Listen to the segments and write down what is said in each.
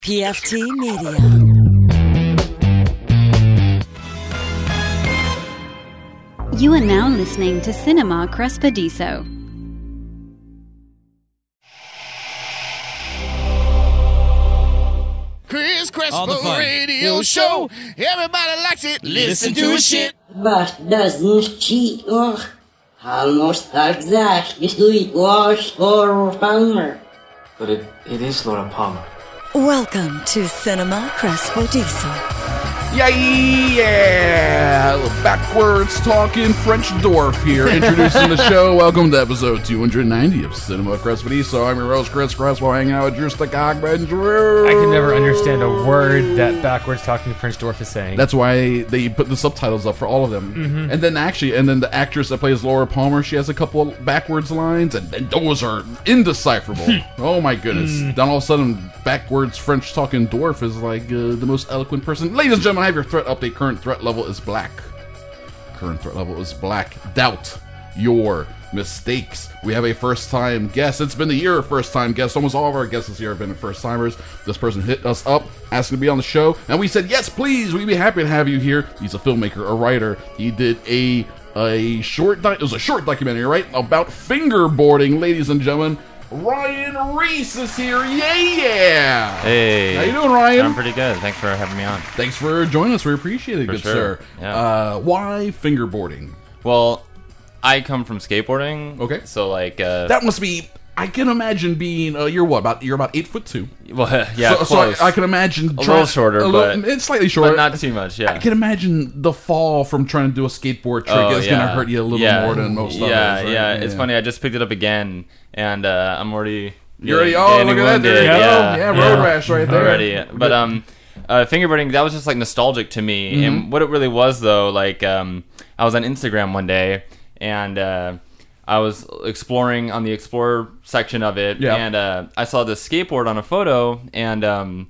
PFT Media. You are now listening to Cinema Crespediso. Chris Crespo radio show. Everybody likes it. Listen to his shit. But doesn't cheat or almost exactly sweetwash or Palmer. But it is Laura Palmer. Welcome to Cinema Crespediso. Yeah! Backwards talking French dwarf here, introducing the show. Welcome to episode 290 of Cinema Crespediso. I'm your host, Chris Crespo, hanging out with Drew Stakagman. Drew! I can never understand a word that backwards talking French dwarf is saying. That's why they put the subtitles up for all of them. Mm-hmm. And then the actress that plays Laura Palmer, she has a couple of backwards lines, and those are indecipherable. Oh my goodness. Then all of a sudden, backwards French talking dwarf is like the most eloquent person. Ladies and gentlemen, I have your threat update. Current threat level is black. Current threat level is black. Doubt your mistakes. We have a first-time guest. It's been the year of first-time guests. Almost all of our guests this year have been first-timers. This person hit us up, asking to be on the show, and we said, yes, please, we'd be happy to have you here. He's a filmmaker, a writer. He did it was a short documentary, right, about fingerboarding, ladies and gentlemen. Ryan Reese is here. Yeah. Hey. How you doing, Ryan? I'm pretty good. Thanks for having me on. Thanks for joining us. We appreciate it, For good sure. sir. Yeah. Why fingerboarding? Well, I come from skateboarding. Okay. So like That must be. I can imagine being. You're about 8'2". well, yeah, So close. I can imagine a little shorter, it's slightly shorter, but not too much. Yeah. I can imagine the fall from trying to do a skateboard trick is going to hurt you a little more than most others. Right? Yeah. It's funny. I just picked it up again, and I'm already. You're already. Oh, look at that! There you go. Yeah, road rash right there. Already, but fingerboarding, that was just like nostalgic to me. Mm-hmm. And what it really was, though, like I was on Instagram one day, and I was exploring on the Explore section of it, and I saw this skateboard on a photo, and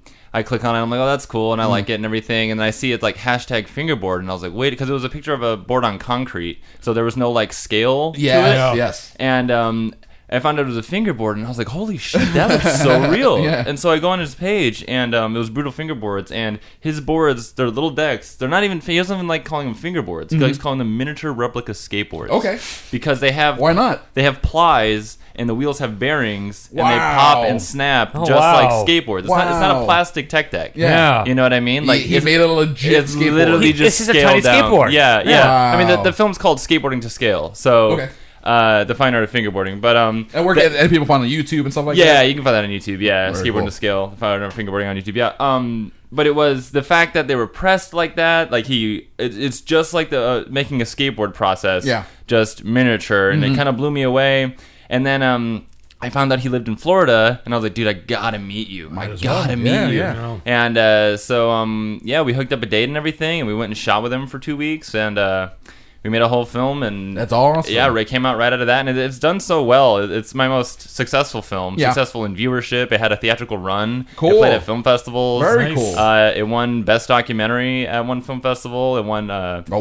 I click on it, and I'm like, oh, that's cool, and I like it and everything, and I see it's like hashtag fingerboard, and I was like, wait, because it was a picture of a board on concrete, so there was no like scale to it. Yes. And I found out it was a fingerboard, and I was like, holy shit, that looks so real. Yeah. And so I go on his page, and it was Brutal Fingerboards, and his boards, they're little decks. They're not even, he doesn't even like calling them fingerboards. He's calling them miniature replica skateboards. Okay. Because they have... Why not? They have plies, and the wheels have bearings, and they Wow. pop and snap just like skateboards. It's not a plastic tech deck. Yeah. You know what I mean? Like he made a legit it's skateboard. literally just This is a tiny scaled down. skateboard. Yeah. Wow. I mean, the film's called Skateboarding to Scale. So... Okay. The fine art of fingerboarding, but and people find on YouTube and stuff like that. yeah, you can find that on YouTube. Yeah, Very skateboarding cool. to scale, the fine art of fingerboarding on YouTube. Yeah, but it was the fact that they were pressed like that. Like it's just like the making a skateboard process. Yeah. just miniature, and it kind of blew me away. And then I found out he lived in Florida, and I was like, dude, I gotta meet you. I gotta meet you. Yeah. And so we hooked up a date and everything, and we went and shot with him for 2 weeks, and we made a whole film, and That's awesome. Yeah, Ray came out right out of that, and it's done so well. It's my most successful film. Yeah. Successful in viewership. It had a theatrical run. Cool. It played at film festivals. Very cool. It won Best Documentary at one film festival. It won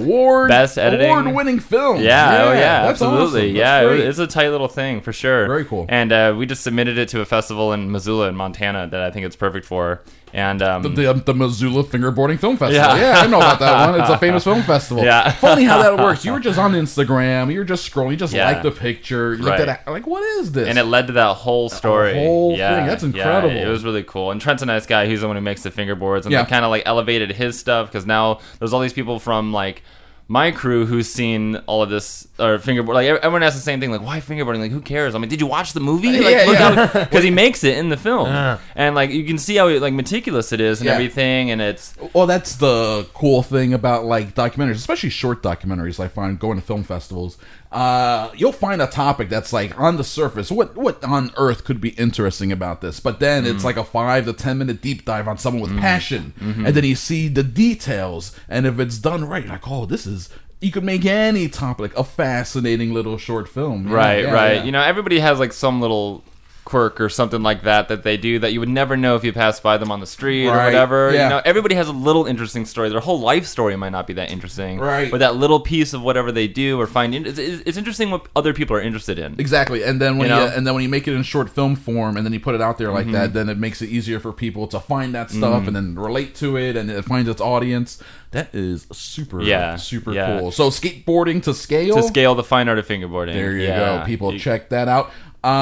Best Editing. Award-winning film. Yeah, oh yeah, that's absolutely. awesome. Yeah, That's great. it's a tight little thing for sure. Very cool. And we just submitted it to a festival in Missoula in Montana that I think it's perfect for. And the Missoula Fingerboarding Film Festival. Yeah. Yeah, I know about that one. It's a famous film festival. Yeah. Funny how that works. You were just on Instagram. You were just scrolling. You just Yeah. liked the picture. You looked Right. at it, like, what is this? And it led to that whole story. whole thing. That's incredible. Yeah, it was really cool. And Trent's a nice guy. He's the one who makes the fingerboards. And Yeah. they kind of like elevated his stuff because now there's all these people from like my crew who's seen all of this or fingerboard. Like everyone asks the same thing. Like, why fingerboarding? Like, who cares? I'm like, did you watch the movie? Like, Yeah, look yeah. how because he makes it in the film, and like you can see how like meticulous it is and Yeah. everything. And it's Well, that's the cool thing about like documentaries, especially short documentaries. I find going to film festivals, you'll find a topic that's like on the surface. What on earth could be interesting about this? But then it's like a 5 to 10 minute deep dive on someone with passion, and then you see the details. And if it's done right, you're like, oh, this is. You could make any topic a fascinating little short film. Yeah, right. yeah. You know, everybody has like some little quirk or something like that they do that you would never know if you passed by them on the street or Right, whatever. yeah. You know, everybody has a little interesting story. Their whole life story might not be that interesting, Right. but that little piece of whatever they do or find it's interesting what other people are interested in. Exactly, and then when You know? when you make it in short film form, and then you put it out there like that, then it makes it easier for people to find that stuff and then relate to it, and it finds its audience. That is super cool. So skateboarding to scale, The fine art of fingerboarding. There you go, people. Check that out.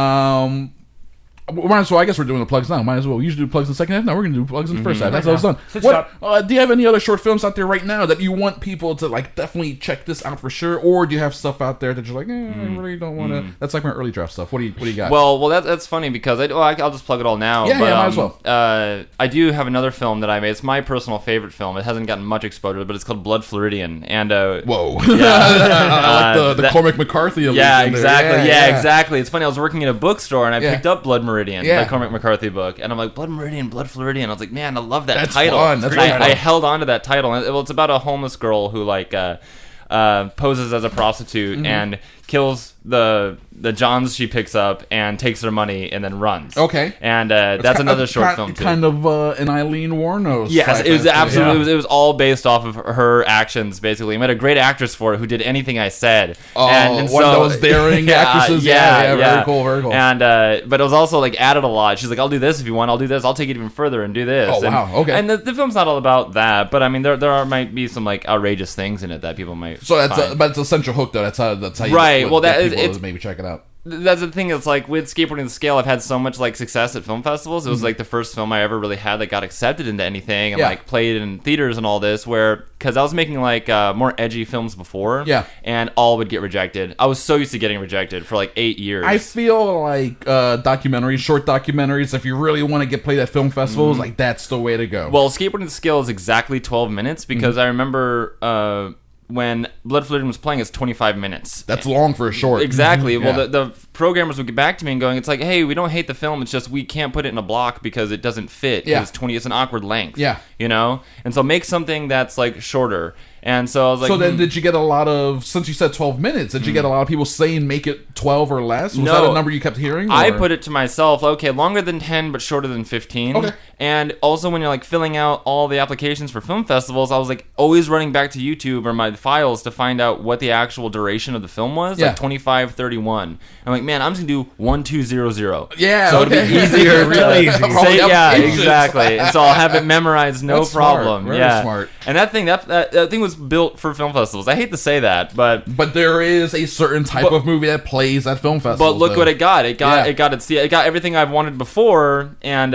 Might as well. I guess we're doing the plugs now. Might as well. We usually do plugs in the second half. Now we're going to do plugs in the first half. That's how it's done. Switch it up. Do you have any other short films out there right now that you want people to like definitely check this out for sure, or do you have stuff out there that you're like, I really don't want to? That's like my early draft stuff. What do you got? Well, that's funny because I'll just plug it all now. Yeah, might as well. I do have another film that I made. It's my personal favorite film. It hasn't gotten much exposure, but it's called Blood Floridian. And whoa, yeah, I like the Cormac McCarthy. Yeah, exactly. Yeah, exactly. It's funny. I was working in a bookstore and I picked up Blood Meridian, the Cormac McCarthy book, and I'm like, Blood Meridian, Blood Floridian. I was like, man, I love that title. Fun. That's fun. I held on to that title. And it's about a homeless girl who poses as a prostitute and kills the Johns she picks up and takes their money and then runs. Okay, and that's another short film too. Kind of an Eileen Wuornos. Yes, it was absolutely. It was all based off of her actions. Basically, I met a great actress for it who did anything I said. And one of those daring actresses. Yeah, very cool, very cool. And but it was also like added a lot. She's like, I'll do this if you want. I'll do this. I'll take it even further and do this. Oh, wow. Okay. And the film's not all about that, but I mean, might be some like outrageous things in it that people might. So but it's a central hook though. That's how you right. Well, that is maybe check it out. That's the thing. It's like with Skateboarding the Scale, I've had so much like success at film festivals. It was like the first film I ever really had that got accepted into anything and like played in theaters and all this. Because I was making like more edgy films before, and all would get rejected. I was so used to getting rejected for like 8 years. I feel like documentaries, short documentaries, if you really want to get played at film festivals, like that's the way to go. Well, Skateboarding the Scale is exactly 12 minutes because I remember. When Blood Floridian was playing, it's 25 minutes. That's long for a short. Exactly. Well, the programmers would get back to me and going, it's like, hey, we don't hate the film. It's just we can't put it in a block because it doesn't fit. Yeah. It's an awkward length. Yeah. You know? And so make something that's like shorter. And so I was like... So then did you get a lot of... Since you said 12 minutes, did you get a lot of people saying make it 12 or less? Was that a number you kept hearing? Or? I put it to myself, okay, longer than 10 but shorter than 15. Okay. And also when you're like filling out all the applications for film festivals, I was like always running back to YouTube or my files to find out what the actual duration of the film was. Like 25:31. I'm like, man, I'm just going to do 1200. Yeah, so it'd be easier. Really easy. Exactly. And so I'll have it memorized, no That's problem. Smart. Very smart. And that thing was built for film festivals. I hate to say that, but there is a certain type of movie that plays at film festivals. But look what it got. It got everything I've wanted before, and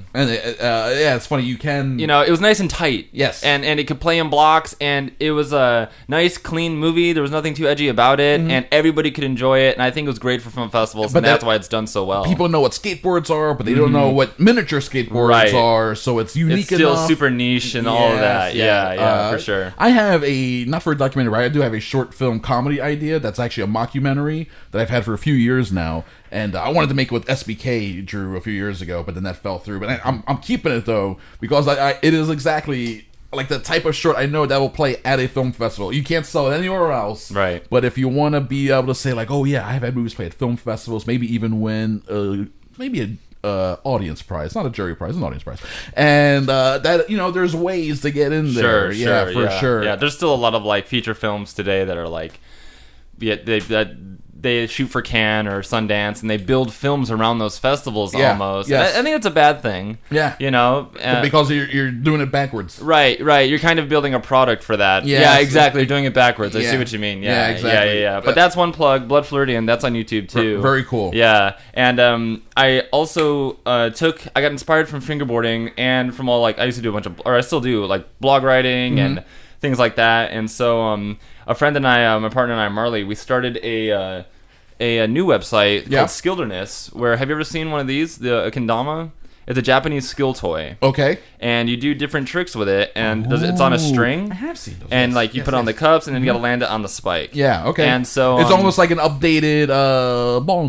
it's funny. You can, it was nice and tight. Yes, and it could play in blocks, and it was a nice, clean movie. There was nothing too edgy about it, and everybody could enjoy it. And I think it was great for film festivals, and that's why it's done so well. People know what skateboards are, but they don't know what miniature skateboards are. So it's unique. It's still enough. Super niche and all of that. Yeah, for sure. I have not for a documentary, but I do have a short film comedy idea that's actually a mockumentary that I've had for a few years now, and I wanted to make it with SBK Drew a few years ago, but then that fell through. But I'm keeping it though because it is exactly like the type of short I know that will play at a film festival. You can't sell it anywhere else, right? But if you want to be able to say like, oh yeah, I've had movies play at film festivals, maybe even win maybe a audience prize, not a jury prize, an audience prize, and that there's ways to get in there. Sure. Yeah, there's still a lot of like feature films today that are like, they shoot for Cannes or Sundance and they build films around those festivals almost. Yes. I think it's a bad thing. Yeah, because you're doing it backwards. Right. You're kind of building a product for that. Yes. Yeah, exactly. You're doing it backwards. I see what you mean. Yeah, exactly. Yeah. But that's one plug. Blood Floridian. That's on YouTube too. Very cool. Yeah, and I also I got inspired from fingerboarding and from all I used to do I still do like blog writing and things like that. And so a friend and I, my partner and I, Marley, we started a new website called Skilderness. Where have you ever seen one of these? The kendama. It's a Japanese skill toy. Okay. And you do different tricks with it, and it's on a string. I have seen those. And you put it on the cups, and then you got to land it on the spike. Yeah. Okay. And so it's almost like an updated ball and cup.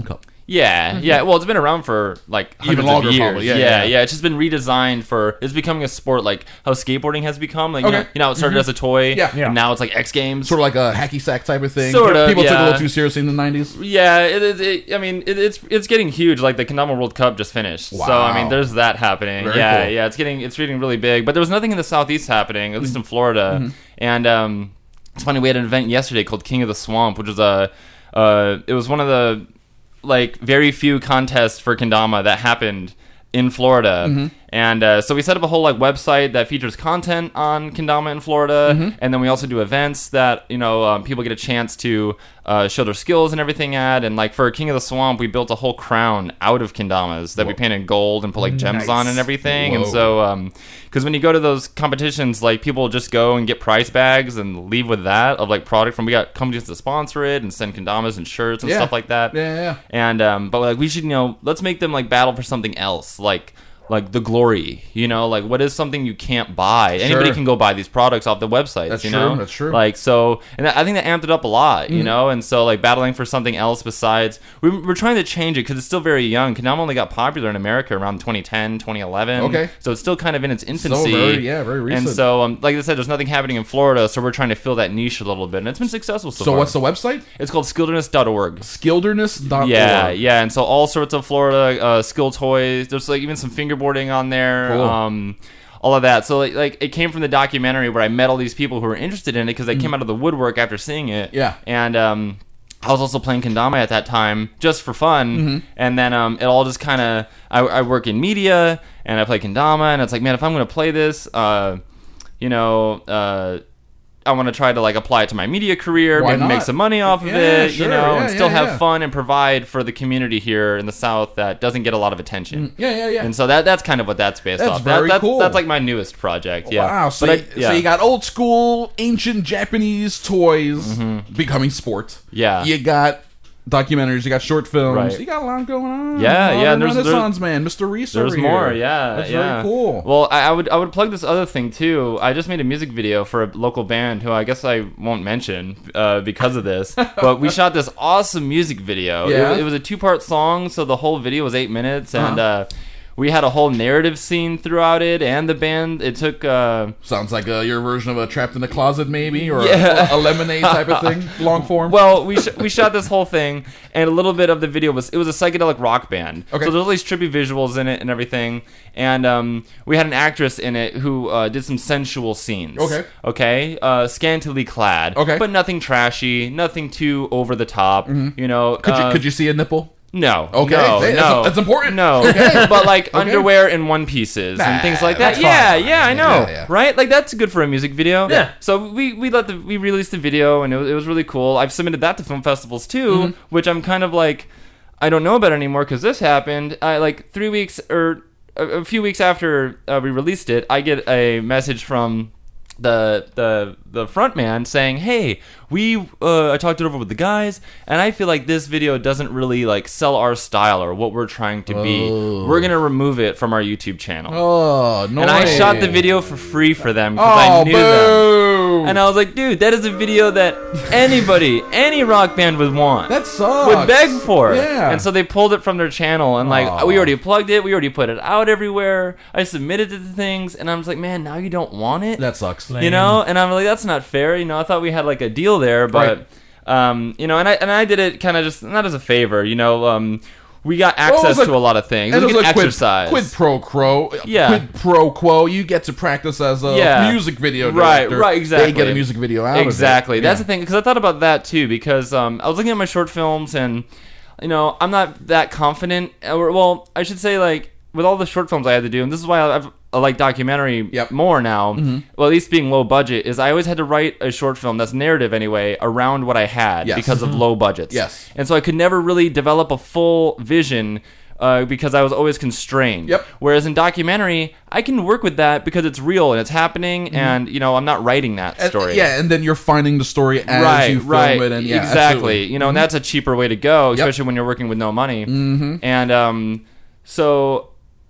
Yeah. Well, it's been around for like Even hundreds longer, of years. probably. Yeah. It's just been redesigned for. It's becoming a sport, like how skateboarding has become. Like Okay. you know, it started as a toy. Yeah. And now it's like X Games. Sort of like a hacky sack type of thing. Sort of, People took it a yeah. little too seriously in the 90s. Yeah, it's getting huge. Like the Kendama World Cup just finished, so I mean, Wow. there's that happening. Very Yeah, cool. yeah, it's getting really big. But there was nothing in the Southeast happening, at least in Florida. And it's funny, we had an event yesterday called King of the Swamp, which was it was one of the like very few contests for kendama that happened in Florida. And so we set up a whole like website that features content on kendama in Florida, and then we also do events that people get a chance to show their skills and everything at. And like for King of the Swamp, we built a whole crown out of kendamas that we painted gold and put like gems on and everything. Whoa. And so because when you go to those competitions, like people just go and get prize bags and leave with that of like product from. We got companies to sponsor it and send kendamas and shirts and stuff like that. Yeah. And but like we should let's make them like battle for something else, like the glory, like what is something you can't buy? Anybody can go buy these products off the websites. That's you true, know? that's true. Like so, and I think that amped it up a lot, and so like battling for something else besides, we're trying to change it because it's still very young. Kendama only got popular in America around 2010, 2011. Okay. So it's still kind of in its infancy. So very recent. And so, like I said, there's nothing happening in Florida, so we're trying to fill that niche a little bit, and it's been successful so So far. what's the website? It's called skilderness.org. Skilderness.org. Yeah, and so all sorts of Florida skill toys. There's like even some fingerboarding on there. Cool. All of that. So like it came from the documentary where I met all these people who were interested in it because they came out of the woodwork after seeing it. Yeah. And I was also playing kendama at that time just for fun, and then it all just kind of I work in media and I play kendama, and it's like, man, if I'm going to play this, I want to try to like apply it to my media career, Why maybe not? make some money off of Yeah, it, sure. and still have yeah. fun and provide for the community here in the South that doesn't get a lot of attention. Yeah. And so that's kind of what that's based That's off. very cool. That's like my newest project. Yeah. Wow. So, so you got old school, ancient Japanese toys becoming sport. Yeah. You got documentaries. You got short films. Right. You got a lot going on. Yeah, yeah, And and there's- Renaissance man, Mr. Reese. There's over more, here. yeah. That's yeah. very cool. Well, I would plug this other thing too. I just made a music video for a local band who I guess I won't mention because of this. But we shot this awesome music video. Yeah. It was a 2-part song, so the whole video was 8 minutes, and we had a whole narrative scene throughout it, and the band. It took. Sounds like your version of a Trapped in the Closet, maybe, or Yeah. a Lemonade type of thing, long form. Well, we shot this whole thing, and a little bit of the video was a psychedelic rock band. Okay. So there's all these trippy visuals in it and everything, and we had an actress in it who did some sensual scenes. Okay. Scantily clad. Okay. But nothing trashy, nothing too over the top. Could you see a nipple? No. Okay. No. Hey, no. that's important. No. Okay. But like underwear and one pieces and things like that. that's Yeah, fine. yeah, I know. Yeah. Right? Like that's good for a music video. Yeah. So we released the video, and it was really cool. I've submitted that to film festivals too, which I'm kind of like, I don't know about anymore because this happened. I like 3 weeks or a few weeks after we released it, I get a message from the front man saying, "Hey, I talked it over with the guys, and I feel like this video doesn't really like sell our style or what we're trying to be. We're gonna remove it from our YouTube channel." Oh, no. And I way. shot the video for free for them because I knew them. boo. And I was like, dude, that is a video that any rock band would want. That sucks. Would beg for. Yeah. And so they pulled it from their channel, and like Aw. we already plugged it, we already put it out everywhere. I submitted it to things, and I was like, man, now you don't want it. That sucks. You know, and I'm like, that's not fair. I thought we had like a deal there, but and I did it kind of just not as a favor. We got access to a lot of things. And We it could was a exercise. quid pro quo. Yeah. Quid pro quo. You get to practice as a music video director. Right, exactly. They get a music video out Exactly. of it. That's the thing, because I thought about that too, because I was looking at my short films, and I'm not that confident. Well, I should say, like, with all the short films I had to do, and this is why I like documentary more now, well, at least being low budget, is I always had to write a short film that's narrative anyway around what I had because of low budgets. Yes. And so I could never really develop a full vision because I was always constrained. Yep. Whereas in documentary, I can work with that because it's real and it's happening, and I'm not writing that story. And then you're finding the story as you film it. And exactly. absolutely. And that's a cheaper way to go, especially when you're working with no money. And so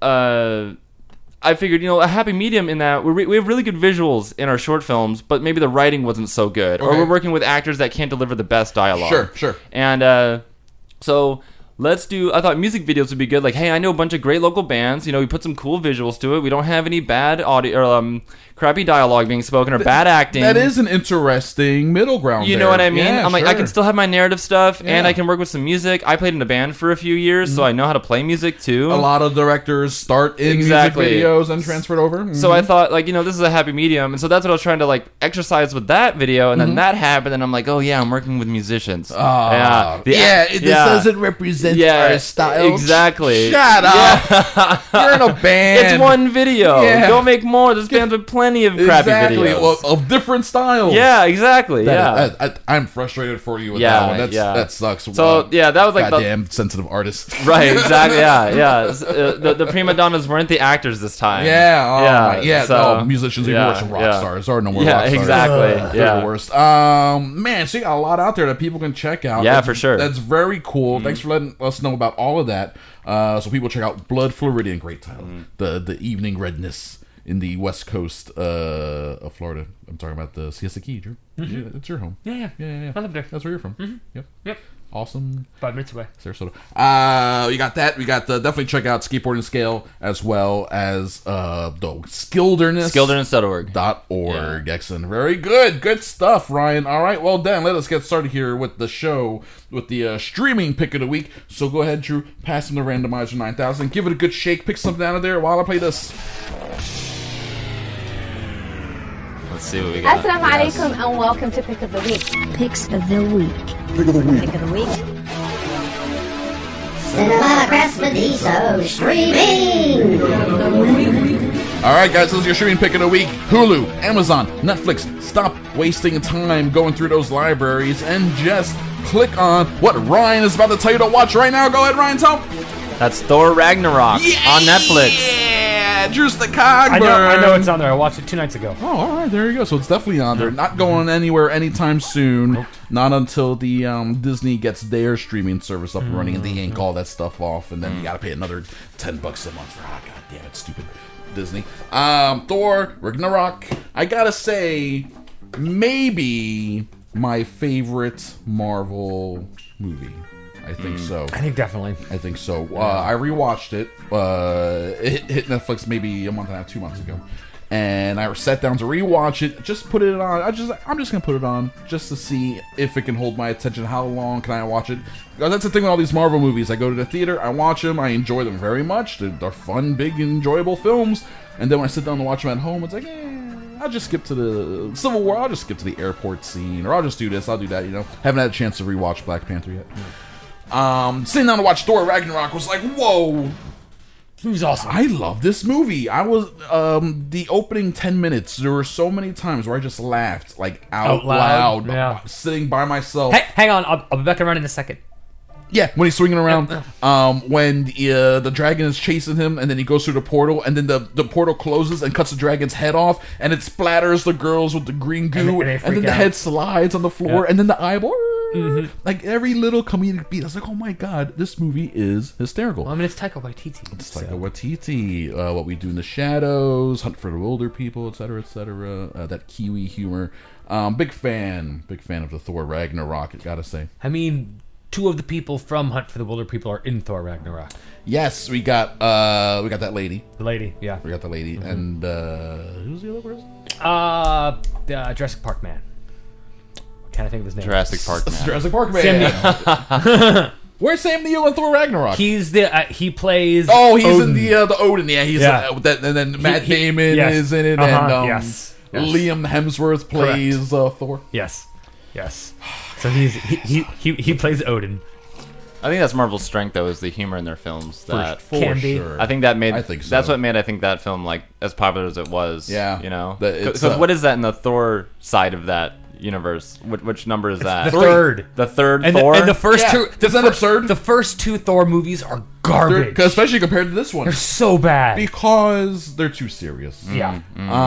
I figured, a happy medium in that we have really good visuals in our short films, but maybe the writing wasn't so good, or we're working with actors that can't deliver the best dialogue. Sure. And so I thought music videos would be good. Like, hey, I know a bunch of great local bands. You know, we put some cool visuals to it. We don't have any bad audio or crappy dialogue being spoken or bad acting. That is an interesting middle ground. You know what I mean? I'm like, I can still have my narrative stuff, and I can work with some music. I played in a band for a few years, so I know how to play music too. A lot of directors start in music videos and transfer it over. So I thought, like, you know, this is a happy medium, and so that's what I was trying to like exercise with that video, and then that happened, and I'm like, oh yeah, I'm working with musicians. This doesn't represent our style. Exactly. Shut up. You're in a band. It's one video. Go make more. There's bands with plenty of crappy videos. Well, of different styles. Yeah, exactly. I'm frustrated for you with that one. That sucks. So that was like goddamn sensitive artist. Right. Exactly. The prima donnas weren't the actors this time. No, musicians are worse than rock stars. Or no more rock stars. Exactly. They're the worst. Man, so you got a lot out there that people can check out. Yeah, for sure. That's very cool. Thanks for letting us know about all of that. So people check out Blood Floridian, great title. The evening redness in the west coast of Florida. I'm talking about the Siesta Key, Drew. Yeah, it's your home. Yeah. I live there. That's where you're from. Yep. Awesome. 5 minutes away. Sarasota. We got that. We got definitely check out Skateboarding Scale as well as the Skilderness. Skilderness.org. Excellent. Very good. Good stuff, Ryan. All right. Well, Dan, let us get started here with the show, with the streaming pick of the week. So go ahead, Drew. Pass him the randomizer 9000. Give it a good shake. Pick something out of there while I play this. Let's see what we got. Assalamu alaikum and welcome to Pick of the Week. Picks of the Week. Pick of the Week. Pick of the Week. Cinema Crespediso streaming. All right, guys, this is your streaming pick of the week. Hulu, Amazon, Netflix. Stop wasting time going through those libraries and just click on what Ryan is about to tell you to watch right now. Go ahead, Ryan, tell him. That's Thor Ragnarok on Netflix. Yeah, Drew the Cogburn. I know it's on there. I watched it 2 nights ago. Oh, all right, there you go. So it's definitely on there. Not going anywhere anytime soon. Nope. Not until the Disney gets their streaming service up and running and they yank all that stuff off, and then you got to pay another $10 a month for. God damn it, stupid Disney. Thor Ragnarok. I gotta say, maybe my favorite Marvel movie. I think so. I think definitely. I think so. I rewatched it. It hit Netflix maybe a month and a half, 2 months ago, and I sat down to rewatch it. Just put it on. I'm just gonna put it on just to see if it can hold my attention. How long can I watch it? Because that's the thing with all these Marvel movies. I go to the theater, I watch them, I enjoy them very much. They're fun, big, enjoyable films. And then when I sit down to watch them at home, it's like, I'll just skip to the Civil War. I'll just skip to the airport scene, or I'll just do this. I'll do that. You know, haven't had a chance to rewatch Black Panther yet. Sitting down to watch Thor Ragnarok was like, whoa. It was awesome. I love this movie. I was the opening 10 minutes. There were so many times where I just laughed like out loud, sitting by myself. Hey, hang on, I'll be back around in a second. Yeah, when he's swinging around, when the dragon is chasing him, and then he goes through the portal, and then the portal closes and cuts the dragon's head off, and it splatters the girls with the green goo, and then the head slides on the floor, and then the eyeball. Like every little comedic beat, I was like, "Oh my god, this movie is hysterical." Well, I mean, it's Taika Waititi. It's Taika Waititi. What We Do in the Shadows, Hunt for the Wilder People, etc., etc. That Kiwi humor. Big fan of the Thor Ragnarok. I gotta say. I mean, 2 of the people from Hunt for the Wilder People are in Thor Ragnarok. Yes, we got that lady. The lady, yeah. We got the lady, and who's the other person? The Jurassic Park man. Can't I think of his name? Jurassic Park man. Jurassic Park man. Sam Neill. Where's Sam Neill in Thor Ragnarok? He's he plays. Oh, he's Odin. in the Odin. Yeah, he's and then Matt Damon is in it, and Liam Hemsworth plays Thor. Yes. So he plays Odin. I think that's Marvel's strength, though, is the humor in their films. That can be. Sure. I think that made. I think so. That's what made that film like as popular as it was. Yeah, you know. Because what is that in the Thor side of that universe? Which number is that? The third. The third and Thor. And the first two. Isn't that absurd? The first 2 Thor movies are garbage, especially compared to this one. They're so bad because they're too serious. Yeah.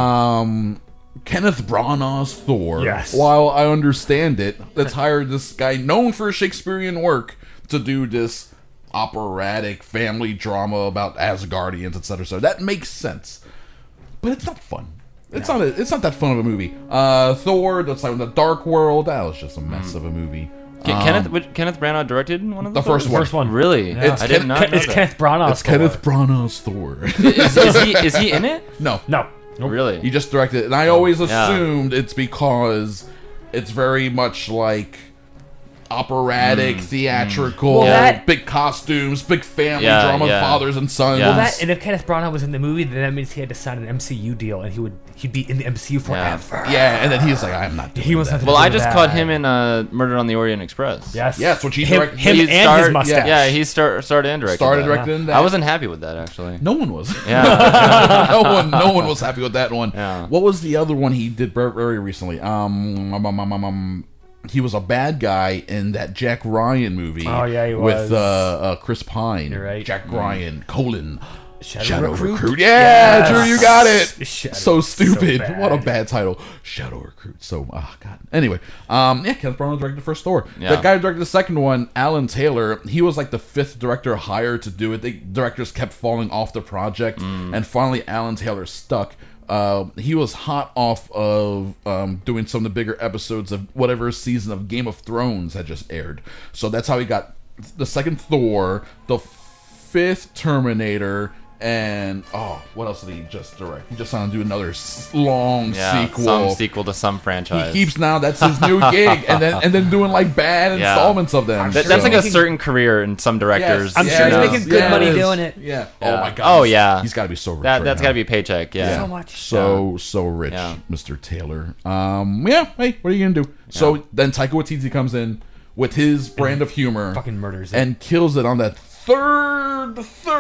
Kenneth Branagh's Thor. Yes. While I understand it, let's hire this guy known for Shakespearean work to do this operatic family drama about Asgardians, etc. So that makes sense, but it's not fun. It's not that fun of a movie. Thor, that's like the Dark World. That was just a mess of a movie. Kenneth Branagh directed one of the first one. First one. Really? Yeah. I did not know It's that. Kenneth Branagh's It's Kenneth Branagh's Thor. Is he in it? No. No. Really? He just directed it. And I always assumed it's because it's very much like operatic, theatrical, big costumes, big family drama, fathers and sons. Well, that, and if Kenneth Branagh was in the movie, then that means he had to sign an MCU deal, and he'd be in the MCU forever. Yeah, and then he's like, I'm not doing He was that. Well, I just caught him in Murder on the Orient Express. Yes, which he directed. Him and his mustache. Yeah, he started and directed that. that. I wasn't happy with that, actually. No one was. Yeah. no one was happy with that one. Yeah. What was the other one he did very recently? He was a bad guy in that Jack Ryan movie. Oh, yeah, he was. With Chris Pine. You're right. Jack Ryan, Shadow Recruit? Recruit. Yeah, Yes. Drew, you got it. Shadow So stupid. so bad. What a bad title. Shadow Recruit. So, God. Anyway, Kenneth Branagh directed the first Thor. Yeah. The guy who directed the second one, Alan Taylor, he was like the 5th director hired to do it. The directors kept falling off the project, and finally Alan Taylor stuck. He was hot off of doing some of the bigger episodes of whatever season of Game of Thrones had just aired. So that's how he got the second Thor, the 5th Terminator, and what else did he just direct? He just wanted to do another long sequel. Some sequel to some franchise. He keeps now. That's his new gig, and then doing like bad installments of them. That's like a certain career in some directors. I'm sure he's making good money doing it. Yeah. Yeah. Oh my god. Oh yeah. He's got to be so rich. That's got to be a paycheck. Yeah. So much. So rich, Mr. Taylor. Hey, what are you gonna do? So then Taika Waititi comes in with his brand of humor, fucking murders it, and kills it on that third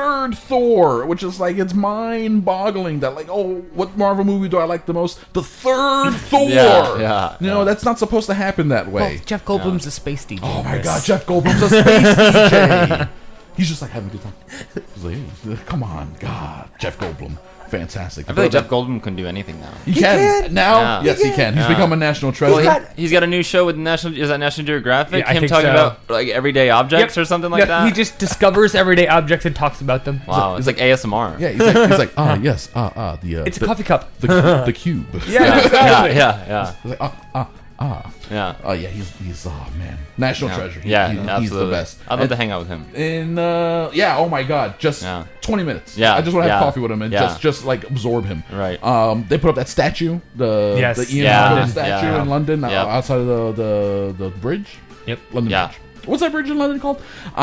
Thor, which is like, it's mind-boggling that like, what Marvel movie do I like the most? The third Thor. That's not supposed to happen that way. Well, Jeff Goldblum's a space DJ. Oh my god, Jeff Goldblum's a space DJ. He's just like having a good time. He's like, hey, come on, God, Jeff Goldblum. Fantastic. I feel like Jeff Goldblum can do anything now. He can now. Yeah. Yes, he can. He's become a national treasure. He's got a new show with National Geographic. Yeah, I him think talking so. about like everyday objects or something like that. He just discovers everyday objects and talks about them. Wow, it's like ASMR. Yeah, he's like, yes, it's a coffee cup. The cube. Yeah, exactly. Yeah. He's like, Yeah. Oh yeah, he's man, national treasure. Absolutely. He's the best. I'd love to hang out with him. And oh my god, just 20 minutes. Yeah, I just want to have coffee with him and just like absorb him. Right. They put up that statue, the Ian London statue in London outside of the bridge. Yep. London Bridge. What's that bridge in London called?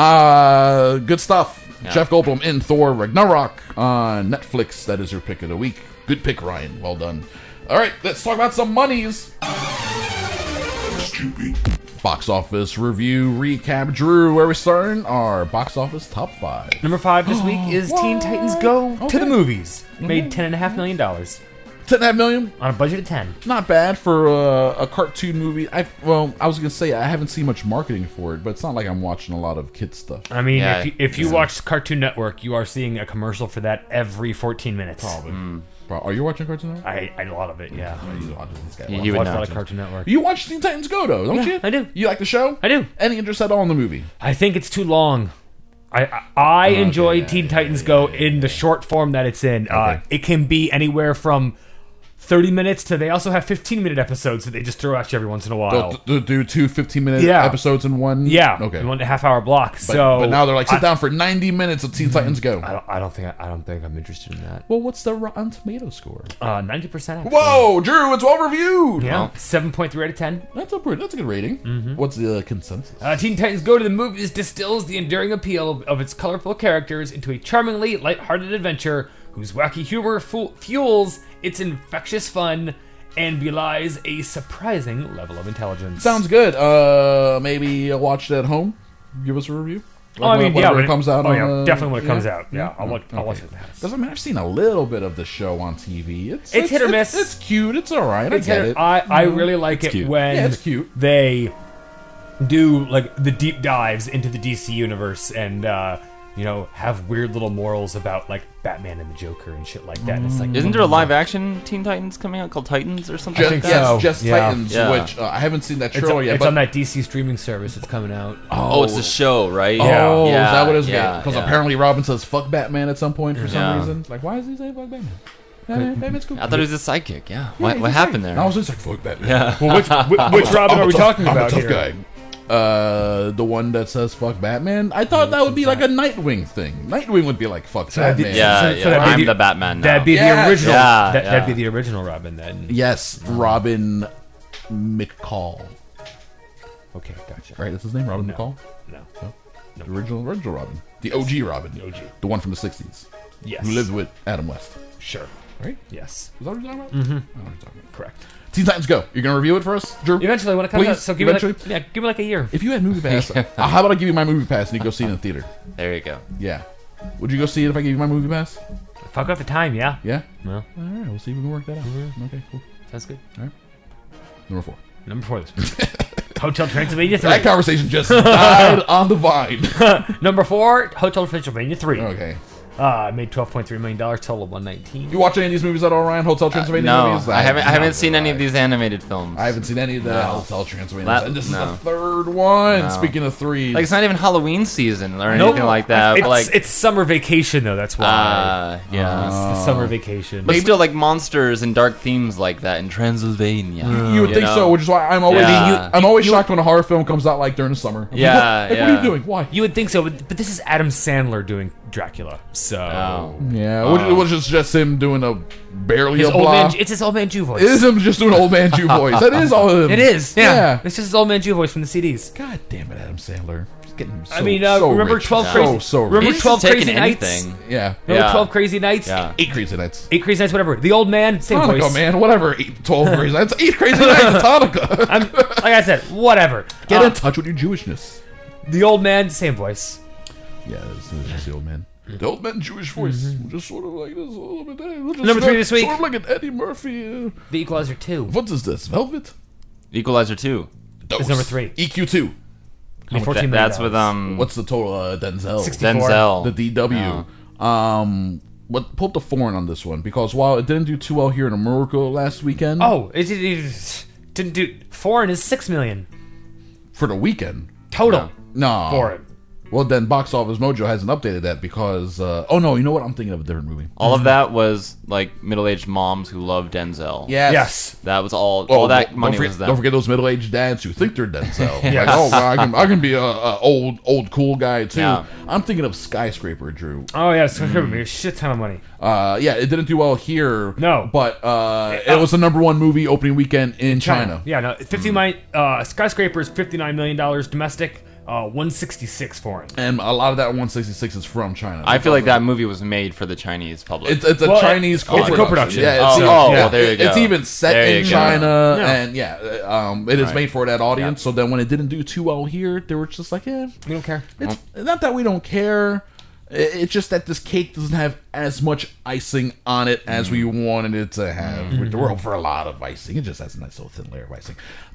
Good stuff. Yeah. Jeff Goldblum in Thor Ragnarok on Netflix. That is your pick of the week. Good pick, Ryan. Well done. All right, let's talk about some monies. Box office review recap. Drew, where we starting? Our box office top 5. Number 5 this week is Teen Titans Go to the movies. Made $10.5 million. $10.5 million on a budget of 10. Not bad for a cartoon movie. I was gonna say I haven't seen much marketing for it, but it's not like I'm watching a lot of kids stuff. I mean, if you watch Cartoon Network, you are seeing a commercial for that every 14 minutes. Probably. Are you watching Cartoon Network? I a lot of it, yeah. You watch a lot of Cartoon Network. You watch Teen Titans Go, though, don't you? I do. You like the show? I do. Any interest at all in the movie? I think it's too long. I enjoyed Teen Titans Go in the short form that it's in. It can be anywhere from 30 minutes to, they also have 15-minute episodes that they just throw at you every once in a while. They'll do 2 15-minute episodes in one? Yeah. Okay. In 1.5 hour block. But now they're like, sit down for 90 minutes of Teen Titans Go. I don't think I'm interested in that. Well, what's the Rotten Tomato score? 90%. Actually. Whoa, Drew, it's well reviewed. Yeah. 7.3 out of 10. That's a good rating. Mm-hmm. What's the consensus? Teen Titans Go to the Movies distills the enduring appeal of its colorful characters into a charmingly lighthearted adventure whose wacky humor fuels its infectious fun and belies a surprising level of intelligence. Sounds good. Maybe watch it at home. Give us a review. When it comes out. Definitely when it comes out. Yeah, I'll watch it. Because I've seen a little bit of the show on TV. It's hit or miss. It's cute. It's all right. I get it. I really like it when it's cute. They do like the deep dives into the DC universe and have weird little morals about like Batman and the Joker and shit like that. And it's like, isn't there a live action Teen Titans coming out called Titans or something? Just Titans, which I haven't seen that trailer yet. It's on that DC streaming service. It's coming out. Oh, it's a show, right? Oh, is that what it is? Because apparently Robin says "fuck Batman" at some point for some reason. Like, why does he say "fuck Batman"? Batman's cool. I thought he was a sidekick. Yeah. What happened there? I was just like, "Fuck Batman." Yeah. Well, which Robin are we talking about I'm a tough here? guy. the one that says "fuck Batman." I thought that would be like a Nightwing thing. Nightwing would be like "fuck Batman." I'm the Batman now. That'd be the original. Yeah, That'd be the original Robin then. Yes, Robin McCall. Okay, gotcha. Right, that's his name, Robin McCall. No. The original Robin, the OG Robin, the one from the '60s. Yes. Who lived with Adam West. Sure. Right? Yes. Is that what you're talking about? Mm-hmm. I know what you're talking about. Correct. Teen Titans Go. You're gonna review it for us, Drew? Eventually, when it comes Please? out. So give me Eventually? give me like a year. If you had Movie Pass, how about I give you my Movie Pass and you go see it in the theater? There you go. Yeah. Would you go see it if I gave you my Movie Pass? Fuck up the time, yeah. Yeah? No. All right, we'll see if we can work that out. Okay, cool. Sounds good. All right. Number 4. Number 4 this week. Hotel Transylvania 3. That conversation just died on the vine. Number 4, Hotel Transylvania 3. Okay. Made $12.3 million, total of $119. You watch any of these movies at all, Ryan? Hotel Transylvania No, movies? I haven't seen any of these animated films. I haven't seen any of the Hotel Transylvania. That- And this is no. the third one. No. Speaking of 3. Like, it's not even Halloween season or Nope. anything like that. It's, but like, it's summer vacation, though, that's why. yeah. It's the summer vacation. But still, like monsters and dark themes like that in Transylvania. You would think know? so, which is why I'm always Yeah. I'm always shocked when a horror film comes out like during the summer. I'm Yeah, like, what are yeah. you doing? Why? You would think so, but this is Adam Sandler doing Dracula, so... Yeah, which is just him doing a barely His a old blah. man, it's his old man Jew voice. It is him just doing old man Jew voice. That is all of him. It is, yeah. Yeah. It's just his old man Jew voice from the CDs. God damn it, Adam Sandler. He's getting so, I mean, so remember rich. 12 Crazy... So remember rich. He's 12 taking Crazy Nights? anything. Yeah. Remember Yeah. 12 Crazy Nights? Yeah. 8 Crazy Nights. 8 Crazy Nights, whatever. The old man, same Hanukkah, voice. man. Whatever. 12 Crazy Nights. 8 Crazy Nights. It's Hanukkah. Like I said, whatever. Get in touch with your Jewishness. The old man, same voice. Yeah, this is just the old man. The old man Jewish voice. Just sort of like this a little bit there. Just Number 3 this week. Sort of like an Eddie Murphy. The Equalizer 2. What is this? Velvet? Equalizer 2. It's number 3. EQ2. Made $14 million. That's with What's the total? Denzel. 64. Denzel. The DW. Pull up the foreign on this one because while it didn't do too well here in America last weekend. Oh, it didn't do... Foreign is $6 million. For the weekend. Total. No. Foreign. Well, then Box Office Mojo hasn't updated that because... oh, no. You know what? I'm thinking of a different movie. All of that was like middle-aged moms who love Denzel. Yes. That was all that money was them. Don't forget those middle-aged dads who think they're Denzel. Yes. Like, oh, well, I can be a old cool guy too. Yeah. I'm thinking of Skyscraper, Drew. Oh, yeah. It's going to be a shit ton of money. Yeah, it didn't do well here. No. But it was the #1 movie opening weekend in China. Yeah, no. Skyscraper is $59 million domestic, 166 foreign. And a lot of that 166 is from China. I feel like that movie was made for the Chinese public. It's a Chinese co-production. It's a co-production. Yeah, well, there you go. It's even set There in you go. China, Yeah. and it is made for that audience. So then when it didn't do too well here, they were just like, yeah, We don't care. it's not that we don't care. It's just that this cake doesn't have as much icing on it as we wanted it to have. We're hoping for a lot of icing. It just has a nice little thin layer of icing.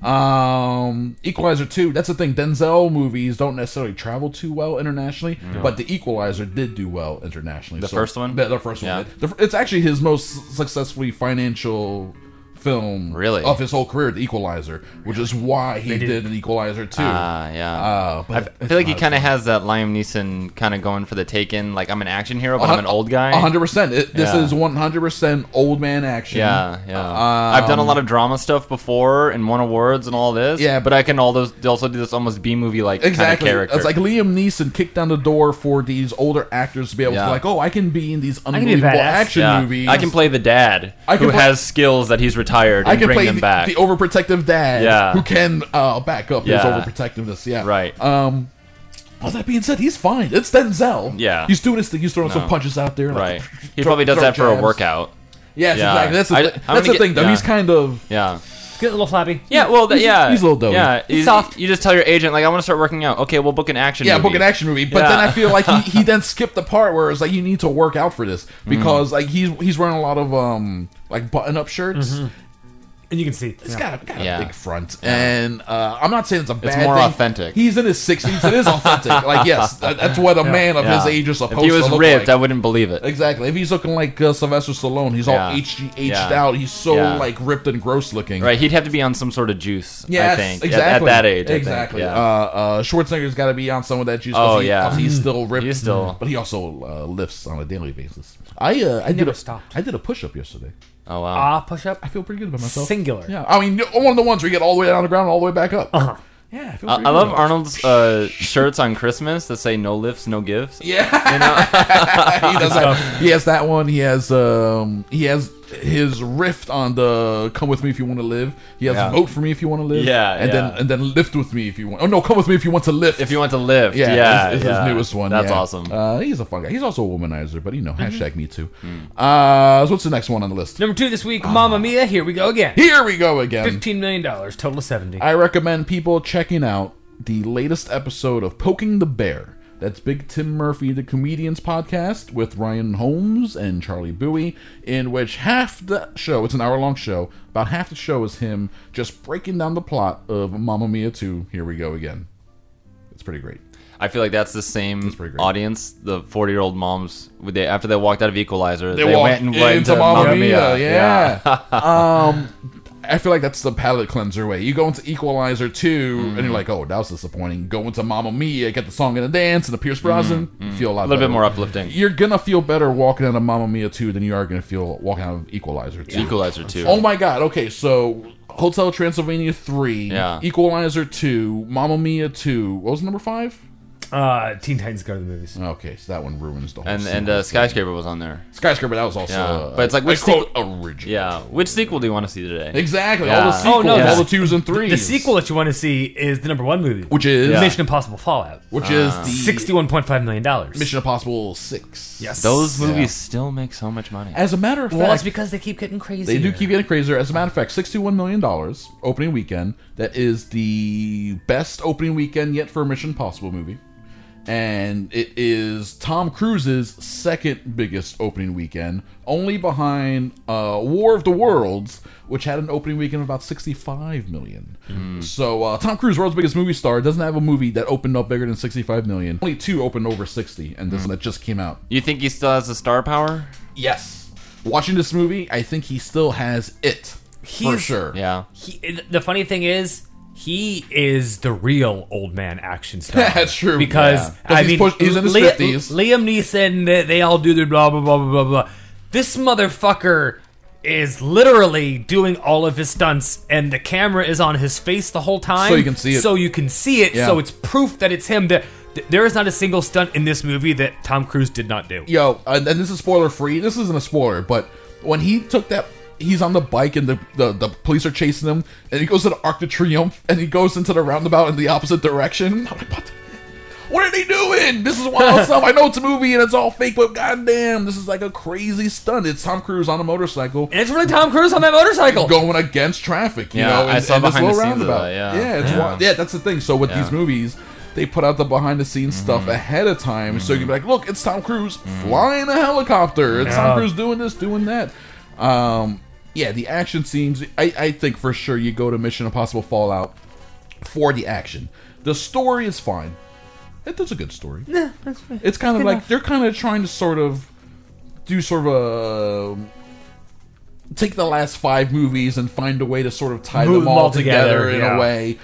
Equalizer 2, that's the thing. Denzel movies don't necessarily travel too well internationally, but The Equalizer did do well internationally. The first one? The first Yeah. one did. It's actually his most successfully financial film Really? of his whole career, The Equalizer, which is why he did an Equalizer 2. Yeah. But I feel like he kind of has that Liam Neeson kind of going for the Taken. Like, I'm an action hero, but I'm an old guy. 100%. This Yeah. is 100% old man action. Yeah. I've done a lot of drama stuff before and won awards and all this. Yeah, but I can also do this almost B-movie like kind of Exactly. character. It's like Liam Neeson kicked down the door for these older actors to be able to be like, oh, I can be in these be a unbelievable badass. action movies. I can play the dad I can who play- has skills that he's retired I and can bring play them back. the overprotective dad Yeah. who can back up his Yeah. overprotectiveness. Yeah. Right. All that being said, he's fine. It's Denzel. Yeah. He's doing his thing. He's throwing some punches out there. Right. Like, He probably does throw that for a jabs. workout. Yes, Yeah. exactly. That's I'm the gonna get- thing, though. yeah. He's kind of... Yeah. Get a little flabby. Yeah, well, He's a little doughy. Yeah, He's soft. You just tell your agent, like, I want to start working out. Okay, we'll book an action movie. book an action movie. But Yeah. then I feel like he then skipped the part where it's like you need to work out for this because like he's wearing a lot of like button up shirts. And you can see. It's got a Yeah. big front, and I'm not saying it's a bad thing. more authentic. He's in his 60s. It is authentic. Like yes, that's what a man of Yeah. his age is supposed If he was to look ripped, like. I wouldn't believe it. Exactly. If he's looking like Sylvester Stallone, he's all Yeah. aged Yeah. out. He's so Yeah. like ripped and gross looking. Right, he'd have to be on some sort of juice, Yes, I think. exactly. At that age, I think. exactly. Yeah. Schwarzenegger's got to be on some of that juice. Oh, he, yeah. 'cause he's still ripped. He's still- but he also lifts on a daily basis. I did never a stopped. I did a push up yesterday. Oh, wow. Push up. I feel pretty good about myself. Singular. Yeah, I mean one of the ones where you get all the way down the ground and all the way back up. Uh-huh. Yeah, I love Arnold's shirts on Christmas that say "No lifts, no gifts." Yeah, you know? he does that. He has that one. He has his riff on the "Come with me if you want to live." He has "Vote for me if you want to live." Yeah, and then "Lift with me if you want." Oh no, "Come with me if you want to lift." If you want to live, is his newest one. That's awesome. He's a fun guy. He's also a womanizer, but hashtag me too. So what's the next one on the list? Number 2 this week, Mamma Mia. Here we go again. Here we go again. $15 million, total of 70. I recommend people checking out the latest episode of Poking the Bear. That's Big Tim Murphy, the Comedians podcast with Ryan Holmes and Charlie Bowie, in which half the show, it's an hour-long show, about half the show is him just breaking down the plot of Mamma Mia 2, Here We Go Again. It's pretty great. I feel like that's the same audience. The 40-year-old moms, after they walked out of Equalizer, they went and went into Mamma Mia. Yeah. I feel like that's the palate cleanser way. You go into Equalizer 2, and you're like, oh, that was disappointing. Go into Mamma Mia, get the song and the dance, and the Pierce Brosnan, you feel a lot better. Bit more uplifting. You're going to feel better walking out of Mamma Mia 2 than you are going to feel walking out of Equalizer 2. Equalizer 2. Oh my god, okay, so Hotel Transylvania 3, Equalizer 2, Mamma Mia 2, what was number 5? Teen Titans Go to the Movies. Okay, so that one ruins the whole And Skyscraper was on there. Skyscraper, that was also but it's like which quote original. Yeah, which sequel do you want to see today? Exactly, all the sequels, all the 2s and 3s. The sequel that you want to see is the number 1 movie, which is Mission Impossible Fallout, which is the $61.5 million. Mission Impossible 6. Yes, those movies still make so much money. As a matter of fact, well, it's because they keep getting crazier. They do keep getting crazier. As a matter of fact, $61 million opening weekend. That is the best opening weekend yet for a Mission Impossible movie. And it is Tom Cruise's second biggest opening weekend, only behind War of the Worlds, which had an opening weekend of about $65 million. So Tom Cruise, world's biggest movie star, doesn't have a movie that opened up bigger than $65 million. Only 2 opened over 60, and this one that just came out. You think he still has the star power? Yes. Watching this movie, I think he still has it. For sure. Yeah. The funny thing is, he is the real old man action star. That's true. Because, he's in his 50s. Liam Neeson, they all do their blah, blah, blah, blah, blah, blah. This motherfucker is literally doing all of his stunts, and the camera is on his face the whole time. So you can see it. So it's proof that it's him. There is not a single stunt in this movie that Tom Cruise did not do. Yo, and this is spoiler-free. This isn't a spoiler, but when he took that... He's on the bike and the police are chasing him, and he goes to the Arc de Triomphe, and he goes into the roundabout in the opposite direction. I'm like, what are they doing? This is wild stuff. I know it's a movie and it's all fake, but goddamn, this is like a crazy stunt. It's Tom Cruise on a motorcycle. And it's really Tom Cruise on that motorcycle. Going against traffic, you know, I saw behind the scenes of that, it's wild. Yeah, that's the thing. So with these movies, they put out the behind-the-scenes stuff ahead of time, so you can be like, look, it's Tom Cruise flying a helicopter. It's Tom Cruise doing this, doing that. Yeah, the action scenes, I think for sure you go to Mission Impossible Fallout for the action. The story is fine. It's a good story. Yeah, that's fine. It's kind of like, they're kind of trying to sort of do sort of a... take the last 5 movies and find a way to sort of tie them all together in a way.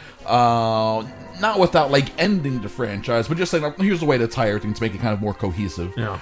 Not without, like, ending the franchise, but just saying, here's a way to tie everything to make it kind of more cohesive. Yeah.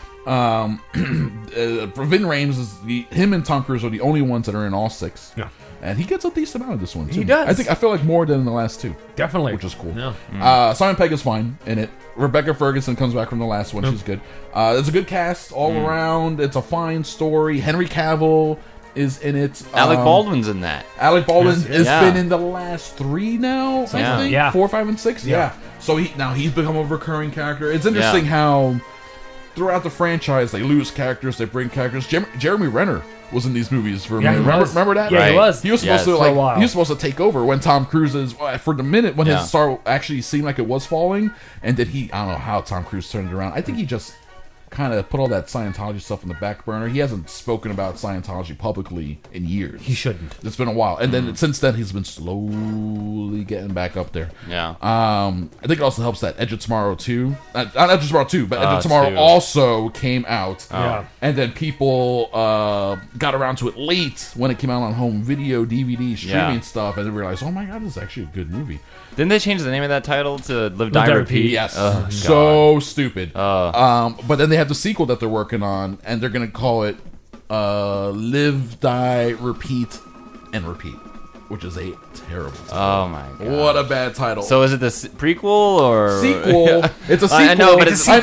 Vin Rames is him and Tom Cruise are the only ones that are in all 6. Yeah. And he gets a decent amount of this one too. He does. I feel like more than the last 2. Definitely. Which is cool. Yeah. Simon Pegg is fine in it. Rebecca Ferguson comes back from the last one. She's good. It's a good cast all around. It's a fine story. Henry Cavill is in it. Alec Baldwin's in that. Alec Baldwin has been in the last 3 now, I think. Yeah. 4, 5, and 6. Yeah. So he's become a recurring character. It's interesting how throughout the franchise they lose characters, they bring characters. Jeremy Renner was in these movies for a minute. Remember that? Yeah, he was. He was supposed to he was supposed to take over when Tom Cruise's for the minute when his star actually seemed like it was falling, and then I don't know how Tom Cruise turned it around. I think he just kind of put all that Scientology stuff in the back burner. He hasn't spoken about Scientology publicly in years. He shouldn't. It's been a while, and then since then he's been slowly getting back up there. Yeah. I think it also helps that Edge of Tomorrow 2, not Edge of Tomorrow 2, but Edge of Tomorrow 2 also came out. And then people got around to it late when it came out on home video, DVD, streaming stuff, and they realized, oh my god, this is actually a good movie. Didn't they change the name of that title to Live, Die, Repeat? Yes. So stupid. But then they have the sequel that they're working on, and they're going to call it Live, Die, Repeat, and Repeat. which is a terrible title. Oh my god! What a bad title. So is it the prequel or sequel? It's a sequel. I know, but it's a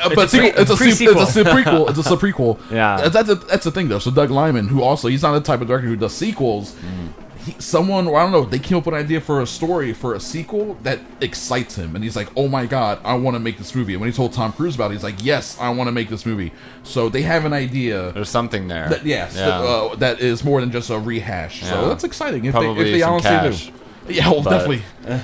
prequel. It's a prequel. Yeah, that's the thing though. So Doug Liman, who also he's not the type of director who does sequels. Someone, I don't know, they came up with an idea for a story for a sequel that excites him, and he's like, "Oh my god, I want to make this movie." And when he told Tom Cruise about it, he's like, "Yes, I want to make this movie." So they have an idea. There's something there. That, that is more than just a rehash. So that's exciting. If Probably they some honestly cash. do. Yeah, well, definitely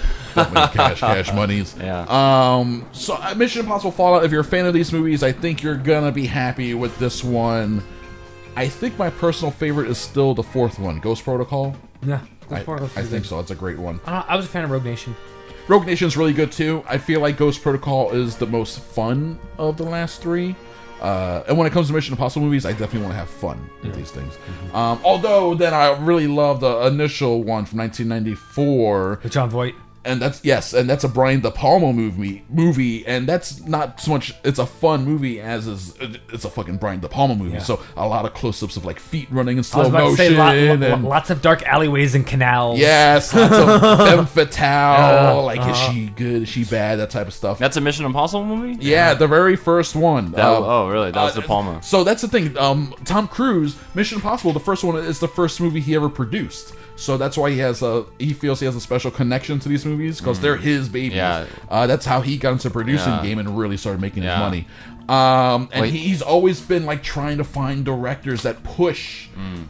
cash monies. Yeah. So Mission Impossible Fallout. If you're a fan of these movies, I think you're gonna be happy with this one. I think my personal favorite is still the fourth one, Ghost Protocol. Yeah, I think so. It's a great one. I was a fan of Rogue Nation. Rogue Nation's really good too. I feel like Ghost Protocol is the most fun of the last three. And when it comes to Mission Impossible movies, I definitely want to have fun with these things. Although, then I really love the initial one from 1994. With John Voight. And that's a Brian De Palma movie, and that's not so much. It's a fun movie as is. It's a fucking Brian De Palma movie. Yeah. So a lot of close-ups of like feet running in slow motion, lots of dark alleyways and canals. Yes, lots of femme fatale. Is she good? Is she bad? That type of stuff. That's a Mission Impossible movie. Yeah, the very first one. Oh, really? That was De Palma. So that's the thing. Tom Cruise, Mission Impossible, the first one is the first movie he ever produced. So that's why he feels he has a special connection to these movies because they're his babies. Yeah. That's how he got into producing game and really started making his money. And he's always been like trying to find directors that push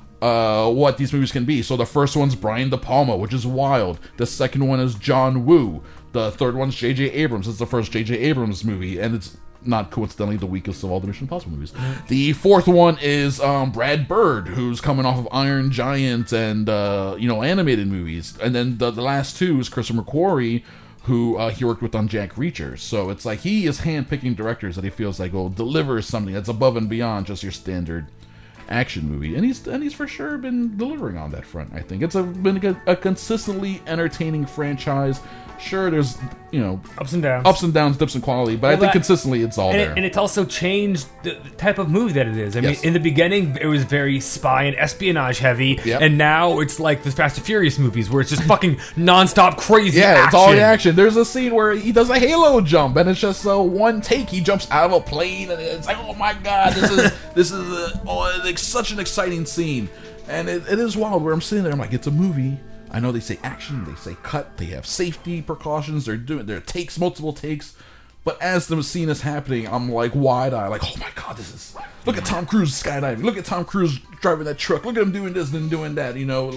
what these movies can be. So the first one's Brian De Palma, which is wild. The second one is John Woo. The third one's J.J. Abrams. It's the first J.J. Abrams movie, and it's not coincidentally the weakest of all the Mission Impossible movies. The fourth one is Brad Bird, who's coming off of Iron Giant and animated movies. And then the last two is Christopher McQuarrie, who he worked with on Jack Reacher. So it's like he is handpicking directors that he feels like will deliver something that's above and beyond just your standard action movie, and he's for sure been delivering on that front. I think it's been a consistently entertaining franchise. Sure, there's ups and downs, dips in quality, but I think consistently it's all there. And it's also changed the type of movie that it is. I mean, in the beginning it was very spy and espionage heavy, and now it's like the Fast and Furious movies where it's just fucking nonstop crazy action. It's all the action. There's a scene where he does a halo jump, and it's just one take. He jumps out of a plane, and it's like, oh my god, this is such an exciting scene, and it is wild. Where I'm sitting there, I'm like, it's a movie. I know they say action, they say cut, they have safety precautions, they're doing their takes, multiple takes, but as the scene is happening, I'm like wide-eyed, like, oh my god, look at Tom Cruise skydiving, look at Tom Cruise driving that truck, look at him doing this and doing that,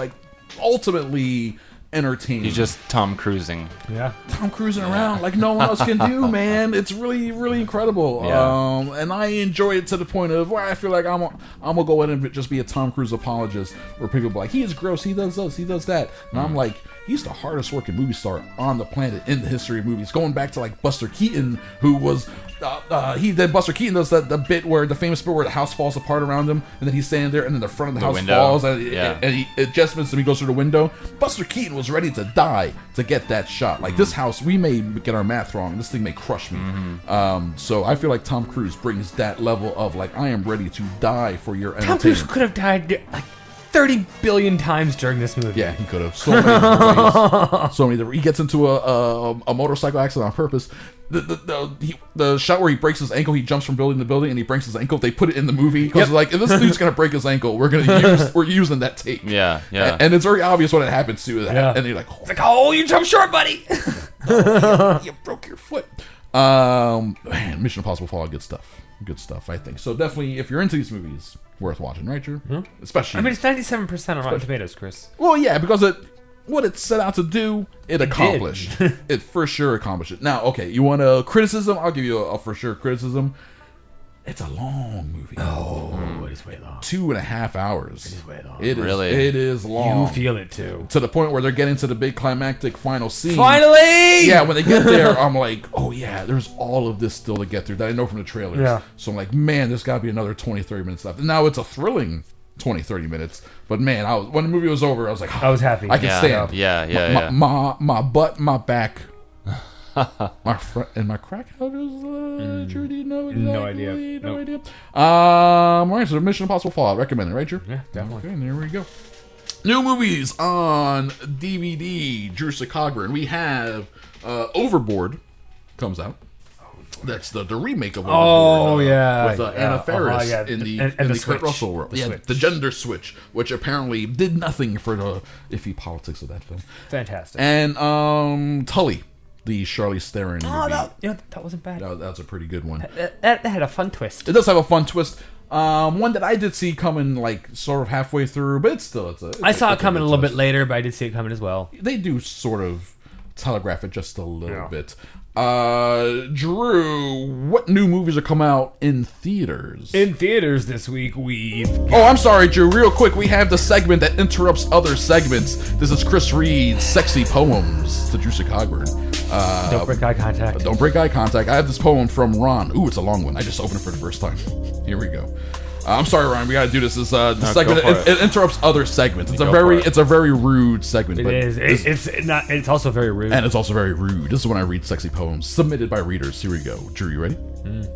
ultimately entertaining. He's just Tom Cruising. Yeah. Tom Cruising around like no one else can do, man. It's really, really incredible. Yeah. And I enjoy it to the point of where I feel like I'm gonna go ahead and just be a Tom Cruise apologist, where people be like, he is gross, he does this, he does that. And I'm like, he's the hardest working movie star on the planet in the history of movies. Going back to like Buster Keaton, who was Buster Keaton does the famous bit where the house falls apart around him, and then he's standing there, and then the front of the house falls, and it just misses him. He goes through the window. Buster Keaton was ready to die to get that shot. Like this house, we may get our math wrong. This thing may crush me. So I feel like Tom Cruise brings that level of like, I am ready to die for your entertainment. Tom Cruise could have died like 30 billion times during this movie. Yeah, he could have. So many ways. So many. He gets into a motorcycle accident on purpose. The shot where he breaks his ankle, he jumps from building to building, and he breaks his ankle. They put it in the movie because like, if this dude's gonna break his ankle, we're using that take. Yeah. And it's very obvious when it happens to that. Yeah. And you're like, oh, you jumped short, buddy. You broke your foot. Man, Mission Impossible Fallout, good stuff. I think so. Definitely, if you're into these movies, worth watching, right, Drew? Especially, I mean, it's 97% on Rotten Tomatoes, Chris. Well, yeah, because what it set out to do, it accomplished. It for sure accomplished it. Now, okay, you want a criticism? I'll give you a for sure criticism. It's a long movie. Oh, it is way long. 2.5 hours. It is way long. It is long. You feel it too. To the point where they're getting to the big climactic final scene. Finally! Yeah, when they get there, I'm like, oh yeah, there's all of this still to get through that I know from the trailers. Yeah. So I'm like, man, there's got to be another 20, 30 minutes left. And now it's a thrilling 20, 30 minutes. But man, when the movie was over, I was like, I was happy. I can stand. Yeah. My butt, my back. my crack how does Drew, do you know exactly? No idea. Alright, so Mission Impossible Fallout, recommended, right, Drew? Yeah, definitely. Okay, there we go. New movies on DVD. Drew Cogburn. We have Overboard comes out. That's the remake of Overboard. With Anna Faris in the Kurt Russell role. The gender switch, which apparently did nothing for the iffy politics of that film. Fantastic. And Tully, the Charlize Theron movie. That wasn't bad. That was a pretty good one. That had a fun twist. It does have a fun twist. One that I did see coming like sort of halfway through, but it's I saw it coming a little bit later, but I did see it coming as well. They do sort of telegraph it just a little bit. Drew, what new movies are coming out in theaters? In theaters this week, I'm sorry, Drew. Real quick, we have the segment that interrupts other segments. This is Chris Reed's Sexy Poems to Drew Cogburn. Don't break eye contact. Don't break eye contact. I have this poem from Ron. Ooh, it's a long one. I just opened it for the first time. Here we go. I'm sorry, Ryan. We got to do this. This segment it interrupts other segments. It's a very rude segment. It is. It's also very rude. And it's also very rude. This is when I read sexy poems submitted by readers. Here we go. Drew, you ready?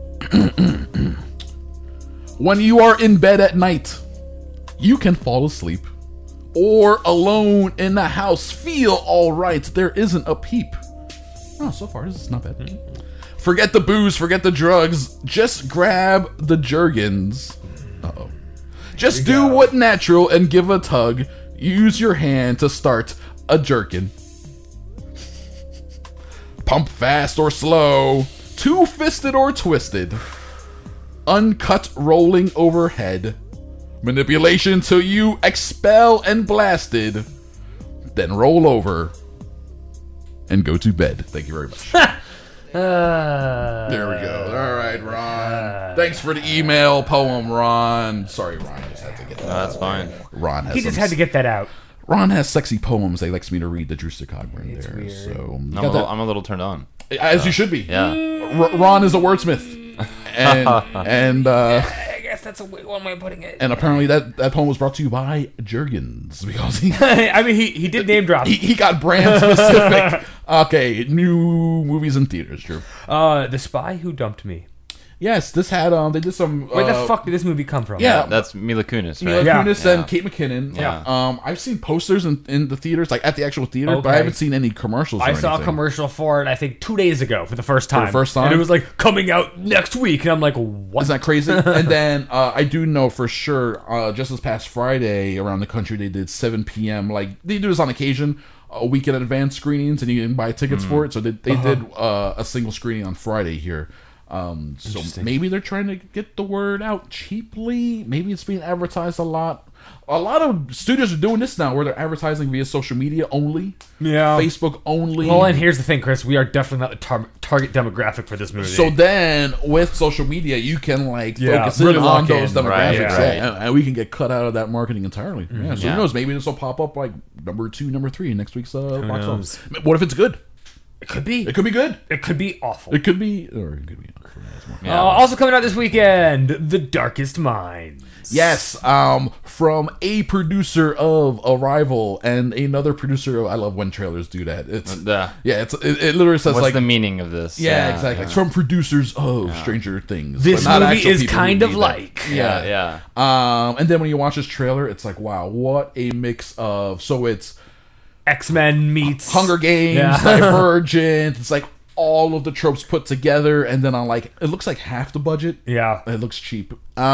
When you are in bed at night, you can fall asleep, or alone in the house, feel all right. There isn't a peep. Oh, so far this is not bad. Forget the booze, forget the drugs. Just grab the Jergens. Uh-oh. Just do what natural and give a tug. Use your hand to start a jerkin. Pump fast or slow. Two-fisted or twisted. Uncut rolling overhead. Manipulation till you expel and blasted. Then roll over and go to bed. Thank you very much. There we go. All right, Ron. Thanks for the email poem, Ron. Sorry, Ron. Just had to get that. No, that's fine. Ron has he just had to get that out. Ron has sexy poems that he likes me to read. The Drew Cogburn there. Weird. So I'm a little turned on. As you should be. Yeah. Ron is a wordsmith, and I guess that's one way of putting it. And apparently that poem was brought to you by Jergens because he. I mean, he did name drop. He got brand specific. Okay, new movies in theaters, Drew. The Spy Who Dumped Me. Yes, this had they did some. Where the fuck did this movie come from? Yeah, that's Mila Kunis, Mila right? Kunis and Kate McKinnon. Yeah. I've seen posters in the theaters, like at the actual theater, but I haven't seen any commercials. I saw a commercial for it, I think 2 days ago for the first time. And it was like coming out next week, and I'm like, what? Isn't that crazy? And then I do know for sure, just this past Friday around the country, they did 7 p.m. Like they do this on occasion. A week in advance screenings, and you can buy tickets for it. So they did a single screening on Friday here. So maybe they're trying to get the word out cheaply. Maybe it's being advertised a lot. A lot of studios are doing this now, where they're advertising via social media only, Facebook only. Well, and here's the thing, Chris: we are definitely not the target demographic for this movie. So then, with social media, you can focus in on those demographics, and we can get cut out of that marketing entirely. So who knows? Maybe this will pop up like number 2, number 3 in next week's box office. What if it's good? It could be. It could be good. It could be awful. It could be. Or it could be. Also coming out this weekend, The Darkest Minds. Yes, from a producer of Arrival and another producer of I love when trailers do that. It literally says what's the meaning of this? Yeah, exactly. It's from producers of Stranger Things. This movie is kind of like. Yeah. And then when you watch this trailer, it's like, wow, what a mix of. So it's X-Men meets Hunger Games, Divergent. It's like all of the tropes put together, and then on it looks like half the budget. Yeah, it looks cheap.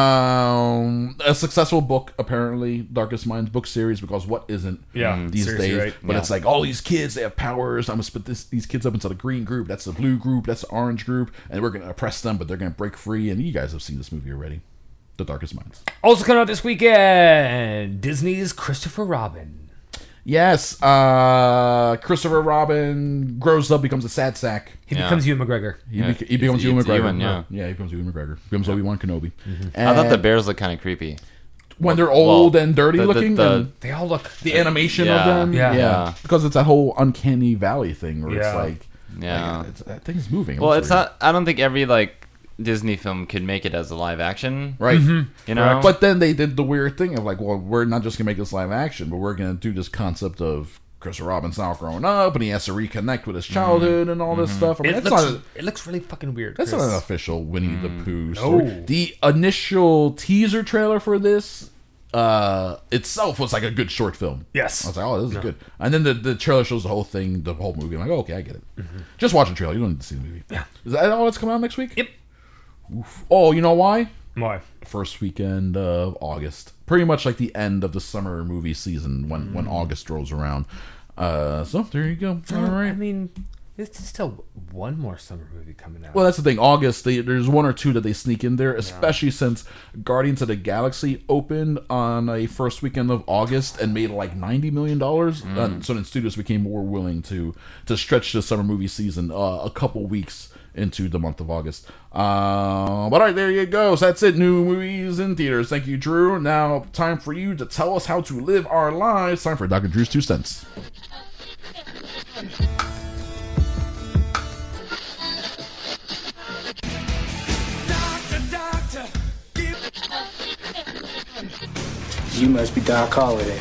A successful book, apparently, Darkest Minds book series, because what isn't these days? Right. But it's like all these kids, they have powers. I'm gonna split these kids up into the green group, that's the blue group, that's the orange group, and we're gonna oppress them, but they're gonna break free. And you guys have seen this movie already, The Darkest Minds. Also coming out this weekend, Disney's Christopher Robin. Yes, Christopher Robin grows up, becomes a sad sack. He becomes Ewan McGregor. He becomes Ewan McGregor. Ewan, he becomes Ewan McGregor. Becomes Obi-Wan Kenobi. I thought the bears look kind of creepy. When they're old and dirty looking, they all look. The animation of them, because it's that whole uncanny valley thing where it's like, that thing's moving. Well, it's not. I don't think every Disney film could make it as a live action, right? You know, but then they did the weird thing of well, we're not just gonna make this live action, but we're gonna do this concept of Christopher Robin's now growing up, and he has to reconnect with his childhood and all this stuff. I mean, it looks really fucking weird. That's Chris. not an official Winnie the Pooh story. The initial teaser trailer for this itself was like a good short film. Yes. I was like, oh, this is good. And then the trailer shows the whole thing, the whole movie. I'm like, oh, okay, I get it. Just watch the trailer. You don't need to see the movie. Yeah. Is that all that's coming out next week? Yep. Oof. Oh, you know why? Why? First weekend of August. Pretty much like the end of the summer movie season when August rolls around. So there you go. All right. I mean, there's still one more summer movie coming out. Well, that's the thing. August, there's one or two that they sneak in there, especially since Guardians of the Galaxy opened on a first weekend of August and made like $90 million. So then studios became more willing to stretch the summer movie season a couple weeks into the month of August. But all right, there you go. So that's it. New movies in theaters. Thank you, Drew. Now, time for you to tell us how to live our lives. Time for Dr. Drew's 2 cents. You must be Doc Holliday.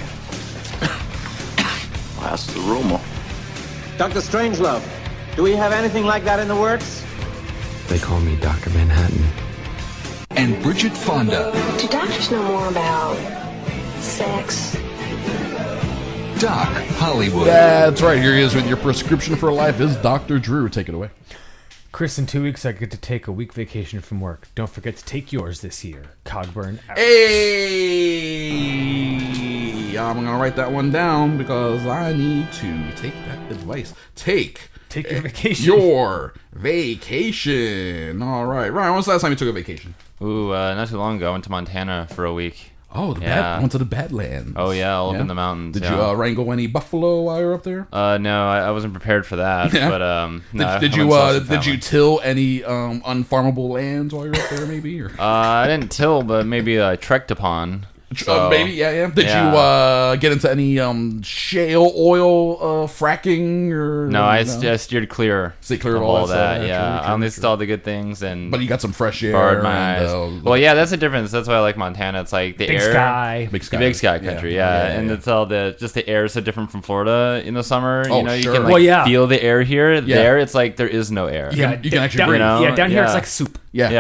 Well, that's the rumor. Dr. Strangelove, do we have anything like that in the works? They call me Dr. Manhattan. And Bridget Fonda. Do doctors know more about sex? Doc Hollywood. That's right. Here he is with your prescription for life is Dr. Drew. Take it away. Chris, in 2 weeks, I get to take a week vacation from work. Don't forget to take yours this year. Cogburn out. Hey! I'm going to write that one down because I need to take that advice. Take your vacation. Your vacation. All right. Ryan, when's the last time you took a vacation? Ooh, not too long ago. I went to Montana for a week. Oh, went to the Badlands. Oh, yeah, all up in the mountains. Did you wrangle any buffalo while you were up there? No, I wasn't prepared for that. Yeah. But no, did you till any unfarmable lands while you were up there? Maybe or? I didn't till, but maybe I trekked upon. Maybe, yeah. Did you get into any shale oil fracking or? No, I steered clear. Stay clear of all that. Stuff. Yeah, I only saw the good things, but you got some fresh air. Borrowed my eyes. Well, yeah, that's the difference. That's why I like Montana. It's like the big air, big sky, the big sky country. Yeah, and it's all the air is so different from Florida in the summer. Oh, you know, sure. you can feel the air here. There, it's like there is no air. Yeah, you can actually breathe. Down here it's like soup.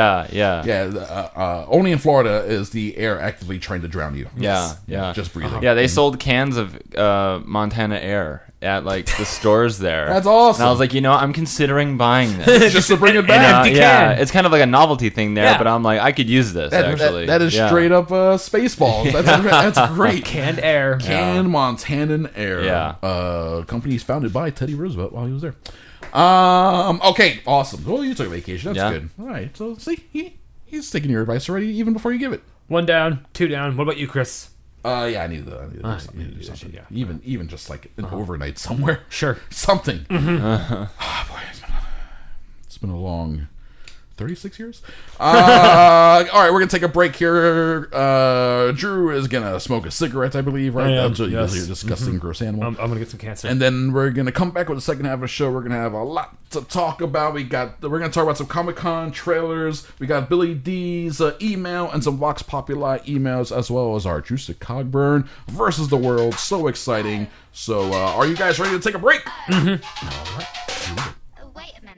Yeah. Only in Florida is the air actively trying to drown you. Yeah, just breathing. Yeah, they sold cans of Montana Air at like the stores there. That's awesome. And I was like, I'm considering buying this just to bring it back. Yeah, it's kind of like a novelty thing there, but I'm like, I could use this actually. That is straight up Spaceballs. That's great. Canned air. Canned Montanan air. Yeah. Companies founded by Teddy Roosevelt while he was there. Okay, awesome. Well, you took a vacation. That's good. All right. So see, he's taking your advice already, even before you give it. 1 down, 2 down. What about you, Chris? I need to do something. Yeah. Even just like an overnight somewhere. Sure. Something. Boy, it's been a long 36 years. All right, we're going to take a break here. Drew is going to smoke a cigarette, I believe, right? That's what you're disgusting, gross animal. I'm going to get some cancer. And then we're going to come back with the second half of the show. We're going to have a lot to talk about. We're going to talk about some Comic-Con trailers. We got Billy D's email and some Vox Populi emails, as well as our Juice to Cogburn versus the world. So exciting. So are you guys ready to take a break? Mm-hmm. All right. Wait a minute.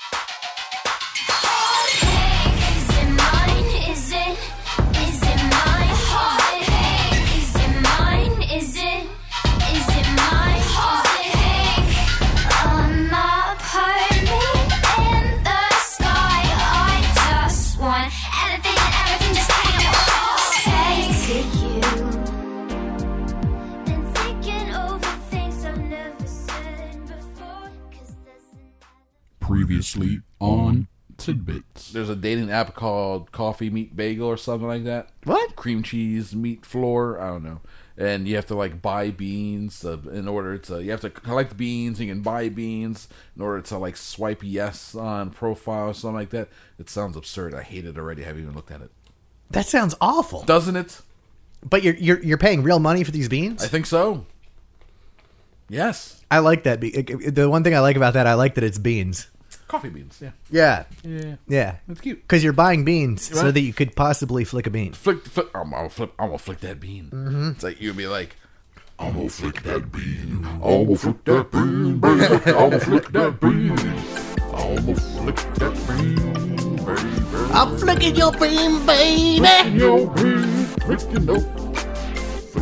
Previously on Tidbits. There's a dating app called Coffee Meat Bagel or something like that. What? Cream cheese meat floor. I don't know. And you have to like buy beans in order to. You have to collect beans. You can buy beans in order to like swipe yes on profile or something like that. It sounds absurd. I hate it already. I haven't even looked at it. That sounds awful, doesn't it? But you're paying real money for these beans? I think so. Yes. I like that. The one thing I like about that, I like that it's beans. Coffee beans, yeah. Yeah. That's cute. Because you're buying beans so that you could possibly flick a bean. I'm gonna flick that bean. Mm-hmm. It's like you'd be like, I'm gonna flick that bean. I'm gonna flick that bean, baby. I'm gonna flick that bean. I'm gonna flick that bean, baby. I'm flicking your bean, baby. Flicking your bean, flicking up.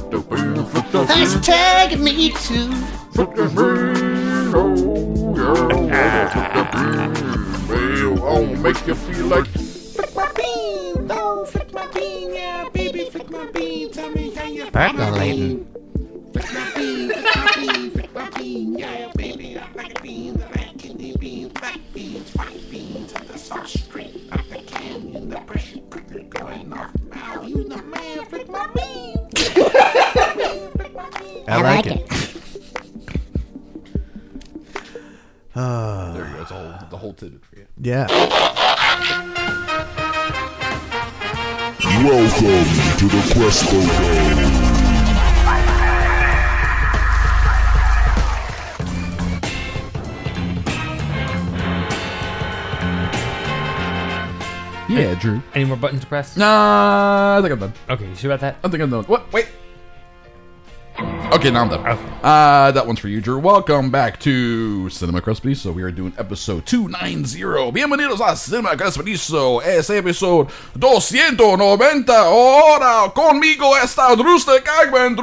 Hashtag me too. I'll make you feel like. Flick my bean, don't flick my bean, yeah, baby, flick my bean. Tell me how you Percolating. flick my bean, flick my bean, flick my bean, yeah, baby, I like beans, I like kidney beans, black beans, white beans, and the sauce straight out the canyon, the pressure cooker going off now. You the man, flick my bean. I like it. There you go. It's the whole tidbit for you. Yeah. Welcome to the Crespo Dome. Yeah, Drew. Any more buttons to press? Nah, I think I'm done. Okay, you sure about that? I think I'm done. What? Wait. Okay, now I'm done. Okay. That one's for you, Drew. Welcome back to Cinema Crespedizo. We are doing episode 290. Bienvenidos a Cinema Crespedizo. Es episode 290. Ahora conmigo está Drew Stegagman.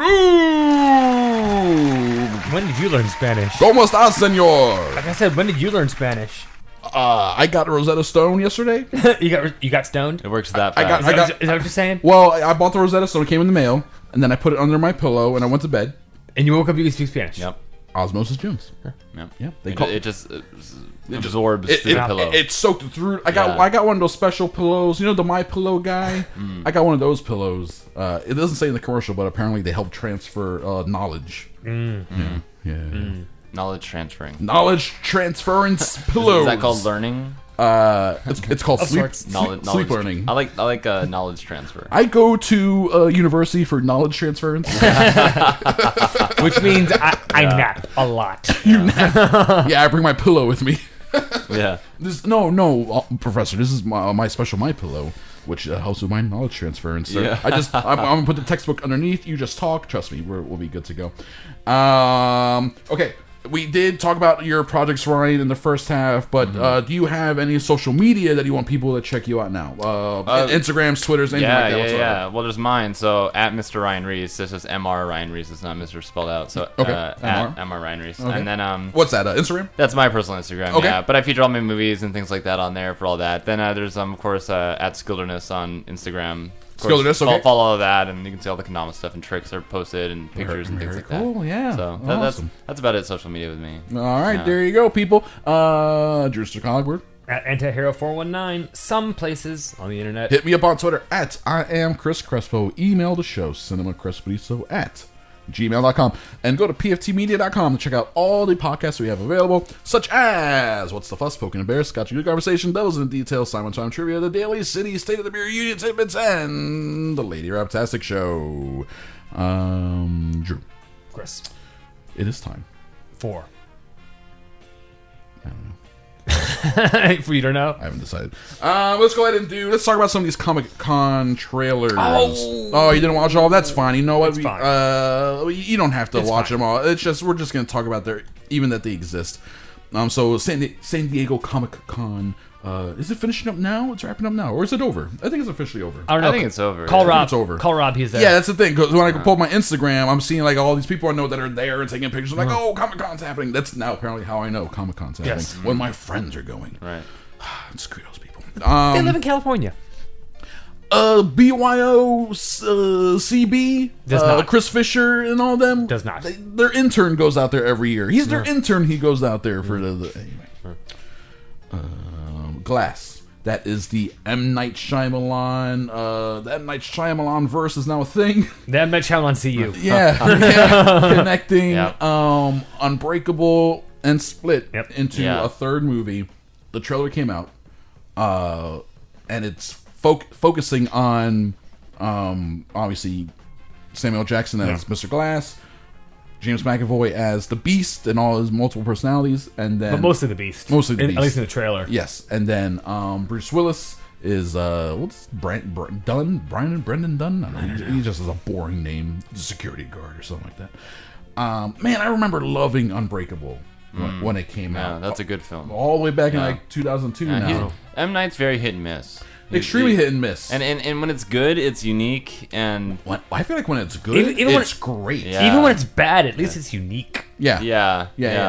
Drew! When did you learn Spanish? ¿Cómo estás, señor? Like I said, when did you learn Spanish? I got a Rosetta Stone yesterday. You got stoned? It works that fast. Is that what you're saying? Well, I bought the Rosetta Stone. It came in the mail, and then I put it under my pillow, and I went to bed. And you woke up, you could speak Spanish. Yep. Osmosis Jones. Yep. Yeah. It just absorbs through the pillow. It soaked through. I got one of those special pillows. You know the My Pillow guy. I got one of those pillows. It doesn't say in the commercial, but apparently they help transfer knowledge. Yeah. Knowledge transferring. Knowledge transference pillows. Is that called learning? It's called sleep learning. I like knowledge transfer. I go to university for knowledge transference, which means I nap a lot. You nap? Yeah, I bring my pillow with me. Yeah. No, Professor. This is my special My Pillow, which helps with my knowledge transference. So Yeah. I'm gonna put the textbook underneath. You just talk. Trust me, we'll be good to go. Okay. We did talk about your projects, Ryan, in the first half, but do you have any social media that you want people to check you out now? Instagrams, Twitters, anything like that? Whatsoever? Yeah. Well, there's mine. So at Mr. Ryan Reese, this is Mr. Ryan Reese. It's not Mr. spelled out. So at Mr. Ryan Reese, Okay. and then what's that? Instagram? That's my personal Instagram. Okay. Yeah, but I feature all my movies and things like that on there for all that. Then there's of course at Skilderness on Instagram. Skilderness, okay. Follow all of that, and you can see all the Konami stuff and tricks are posted and pictures and things like that. Cool, yeah. So Awesome. that's about it. Social media with me. All right, there you go, people. Drew Stegagman. At Antihero419, some places on the internet. Hit me up on Twitter at I am Chris Crespo. Email the show, cinemacrespedizo@gmail.com. And go to pftmedia.com to check out all the podcasts we have available, such as What's the Fuss, Poking and Bears, Scotch Good Conversation, Devils in Detail, Simon Time Trivia, The Daily City, State of the Beer Union Tidbits, and The Lady Raptastic Show. Drew. Chris. It is time. For. I don't know. For you to know? I haven't decided. Let's go ahead and let's talk about some of these Comic-Con trailers. Oh, you didn't watch all? That's fine. You know what? You don't have to watch them all. It's just we're just going to talk about even that they exist. So San Diego Comic-Con. Is it finishing up now? It's wrapping up now, or is it over? I think it's officially over. I don't know. I think it's over. Call Rob. It's over. Call Rob. He's there. Yeah, that's the thing. Because when I pull up my Instagram, I'm seeing like all these people I know that are there and taking pictures. I'm like, oh, Comic-Con's happening. That's now apparently how I know Comic-Con's happening. Yes. When my friends are going. Right. Screw those people. They live in California. BYOCB, Does not. Chris Fisher and all them. Does not. Their intern goes out there every year. He's their intern. He goes out there for anyway. Glass. That is the M. Night Shyamalan. The M. Night Shyamalan verse is now a thing. The M. Night Shyamalan CU. Yeah. Connecting Unbreakable and Split into a third movie. The trailer came out, and it's focusing on obviously Samuel Jackson as Mr. Glass, James McAvoy as the Beast and all his multiple personalities, and then But mostly the Beast. Mostly the Beast. At least in the trailer. Yes, and then Bruce Willis is what's Brendan Dunn? I don't know. He just has a boring name, security guard or something like that. Man, I remember loving Unbreakable when it came out. That's a good film. All the way back in like 2002 now. M. Night's very hit and miss. Extremely hit and miss. And when it's good, it's unique. And I feel like when it's good, it's great. Yeah. Even when it's bad, at least it's unique. Yeah.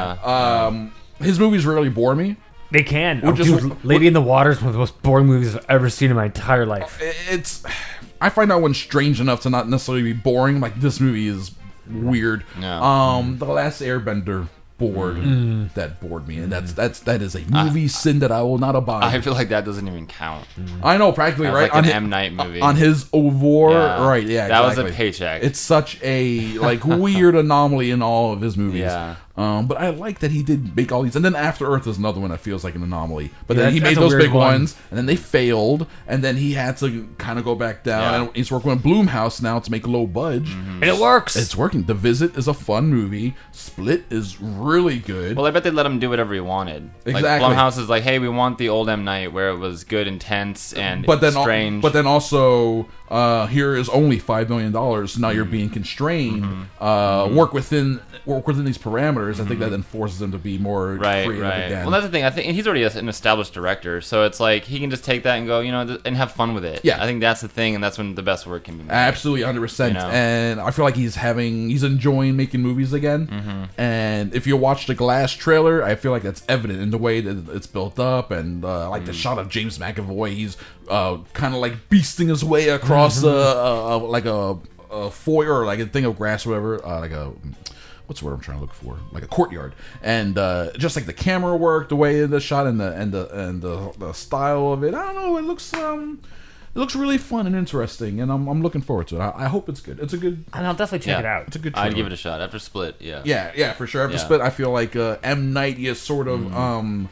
His movies rarely bore me. They can. Lady in the Water is one of the most boring movies I've ever seen in my entire life. I find out when strange enough to not necessarily be boring. Like, this movie is weird. Yeah. The Last Airbender that bored me, and that is a movie sin that I will not abide. I feel like that doesn't even count. I know, practically, That's right? like an M. Night movie on his Ovor, right? Yeah, that exactly. was a paycheck. It's such a weird anomaly in all of his movies. Yeah. But I like that he did make all these, and then After Earth is another one that feels like an anomaly. But then he that's made a those weird big ones, and then they failed, and then he had to kind of go back down. And he's working with Blumhouse now to make Low Budge, and it works. It's working. The Visit is a fun movie. Split is really good. Well, I bet they let him do whatever he wanted. Exactly. Like, Blumhouse is like, hey, we want the old M. Night where it was good, intense, and strange. But then also, here is only $5 million. Now you're being constrained. Work within these parameters. I think that then forces him to be more creative again. Well, that's the thing. I think he's already an established director, so it's like he can just take that and go, and have fun with it. Yeah, I think that's the thing, and that's when the best work can be made. Absolutely, 100%. And I feel like he's enjoying making movies again. And if you watch the Glass trailer, I feel like that's evident in the way that it's built up, and the shot of James McAvoy. He's kind of like beasting his way across a foyer or like a thing of grass, or whatever, what's the word I'm trying to look for? Like a courtyard, and just like the camera work, the way the shot, and the style of it. I don't know. It looks really fun and interesting, and I'm looking forward to it. I hope it's good. It's a good. And I'll definitely check it out. It's a good trailer. I'd give it a shot after Split. Yeah. Yeah, for sure. After Split, I feel like M. Night is sort of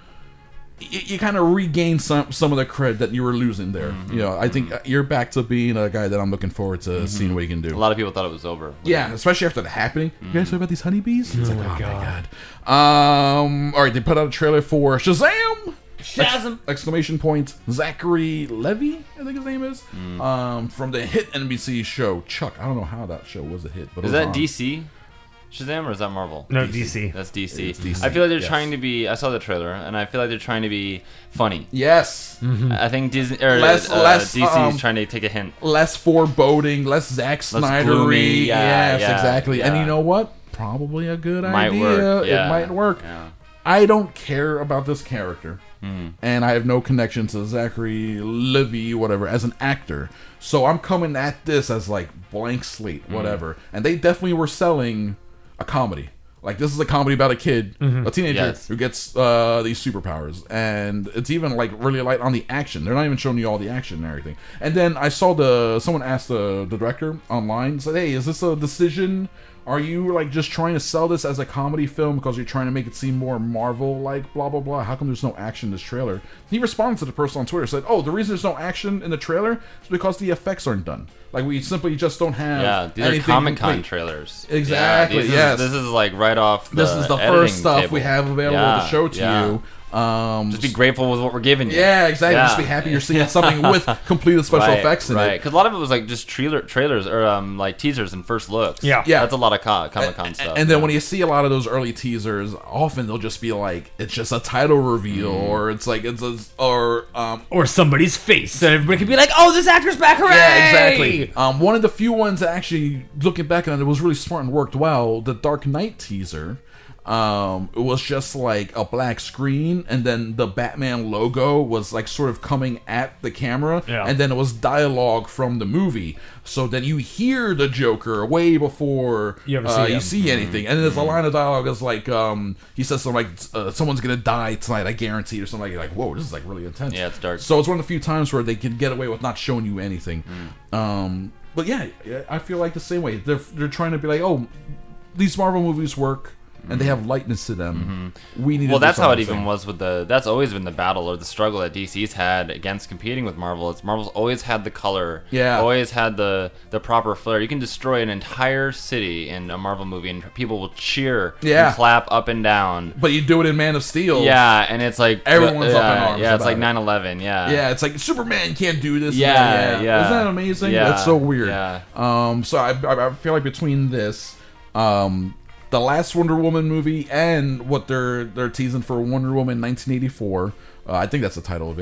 you kind of regain some of the cred that you were losing there. I think you're back to being a guy that I'm looking forward to seeing what he can do. A lot of people thought it was over. Yeah, especially after the happening. You guys heard about these honeybees? It's like, oh my god. All right, they put out a trailer for Shazam! Exclamation point. Zachary Levi, I think his name is. From the hit NBC show Chuck. I don't know how that show was a hit, but is that DC? Shazam, or is that Marvel? No, DC. That's DC. It's DC. I feel like they're trying to be. I saw the trailer, and I feel like they're trying to be funny. Yes. I think Disney or DC is trying to take a hint. Less foreboding, less Zack Snydery. Yes, exactly. Yeah. And you know what? Probably a good might idea. Work. Yeah. It might work. Yeah. I don't care about this character. And I have no connection to Zachary Levi, whatever, as an actor. So I'm coming at this as like blank slate, whatever. And they definitely were selling a comedy. Like, this is a comedy about a kid, a teenager who gets these superpowers, and it's even like really light on the action. They're not even showing you all the action and everything. And then I saw someone asked the director online, said, "Hey, is this a decision? Are you like just trying to sell this as a comedy film because you're trying to make it seem more Marvel like blah blah blah? How come there's no action in this trailer?" And he responded to the person on Twitter, said, "Oh, the reason there's no action in the trailer is because the effects aren't done. Like, we simply just don't have these are Comic-Con trailers. Exactly. This is like right off. This is the first stuff we have available to show to you. Just be grateful with what we're giving you. Yeah, exactly. Just be happy you're seeing something with completed special effects in it. Because a lot of it was like just trailers or like teasers and first looks. Yeah. That's a lot of Comic-Con stuff. And then when you see a lot of those early teasers, often they'll just be like, it's just a title reveal, or it's like or somebody's face, and everybody can be like, "Oh, this actor's back! Hooray!" Yeah, exactly. One of the few ones that actually, looking back on it, was really smart and worked well. The Dark Knight teaser. It was just like a black screen, and then the Batman logo was like sort of coming at the camera, and then it was dialogue from the movie. So then you hear the Joker way before you see anything, and there's a line of dialogue that's like, he says something like, "Someone's gonna die tonight, I guarantee," or something like. You're like, whoa, this is like really intense. Yeah, it's dark. So it's one of the few times where they can get away with not showing you anything. But yeah, I feel like the same way. They're trying to be like, oh, these Marvel movies work. And they have lightness to them. We need. Well, that's how it even was with that's always been the battle or the struggle that DC's had against competing with Marvel. Marvel's always had the color, always had the proper flair. You can destroy an entire city in a Marvel movie, and people will cheer and clap up and down. But you do it in Man of Steel, and it's like everyone's up in arms. Yeah, it's like 9/11. Yeah, it's like Superman can't do this. Yeah. Isn't that amazing? Yeah. That's so weird. Yeah. So I feel like between this, the last Wonder Woman movie and what they're teasing for Wonder Woman 1984, I think that's the title of it,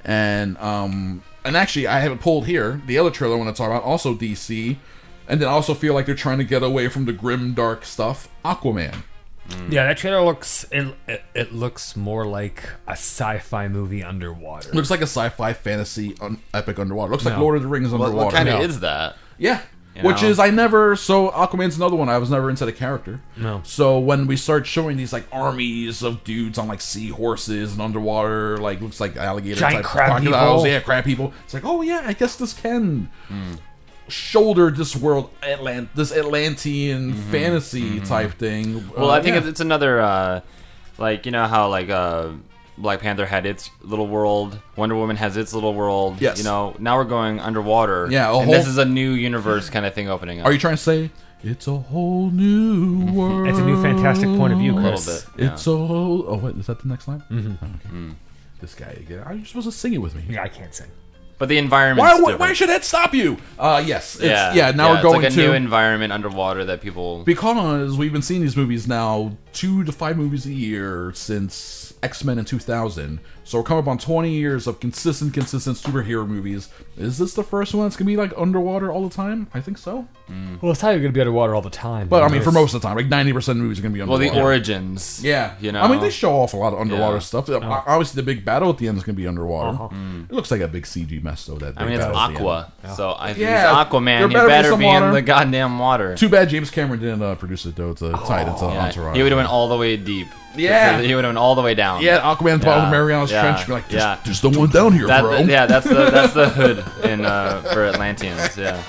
And actually, I have it pulled here. The other trailer I want to talk about, also DC. And then I also feel like they're trying to get away from the grim, dark stuff. Aquaman. Yeah, that trailer looks it looks more like a sci-fi movie underwater. Looks like a sci-fi fantasy epic underwater. Looks like Lord of the Rings underwater. What kind of is that? Yeah. Which is, so Aquaman's another one. I was never into the character. No. So when we start showing these, like, armies of dudes on, like, seahorses and underwater, like, looks like alligator giant type crab crocodiles. people. Yeah, crab people. It's like, oh, yeah, I guess this can shoulder this world, this Atlantean fantasy type thing. Well, I think it's another, like, you know how, like, Black Panther had its little world, Wonder Woman has its little world. Yes. You know, now we're going underwater. Yeah, and this is a new universe kind of thing opening up. Are you trying to say it's a whole new world? It's a new fantastic point of view, Chris. A little bit. Yeah. It's a whole... Oh, wait, is that the next line? Mm-hmm. Okay. This guy again. Are you supposed to sing it with me? Yeah, I can't sing. But the environment. Why should that stop you? Yes. Yeah. Now we're going it's like to a new environment underwater that people. Because we've been seeing these movies now 2 to 5 movies a year since X-Men in 2000. So we're coming up on 20 years of consistent superhero movies. Is this the first one that's gonna be like underwater all the time? I think so. Well, it's probably going to be underwater all the time. But I mean, for most of the time, like 90% of movies are gonna be Well, underwater. the origins. Yeah, You know. I mean, they show off a lot of underwater Yeah. stuff. Obviously, the big battle at the end is gonna be underwater. It looks like a big CG mess, though. That I mean, big it's battle at the Aqua. end. So if Yeah, he's Aquaman, there he better be better some be in water. the goddamn water. Too bad James Cameron didn't produce it though to tie it into Entourage. He would have went all the way deep. Yeah. He would have went all the way down. Yeah, Aquaman at the bottom of Mariana's Trench. Be like, there's no one down here, bro. Yeah, that's the hood in for Atlanteans. Yeah.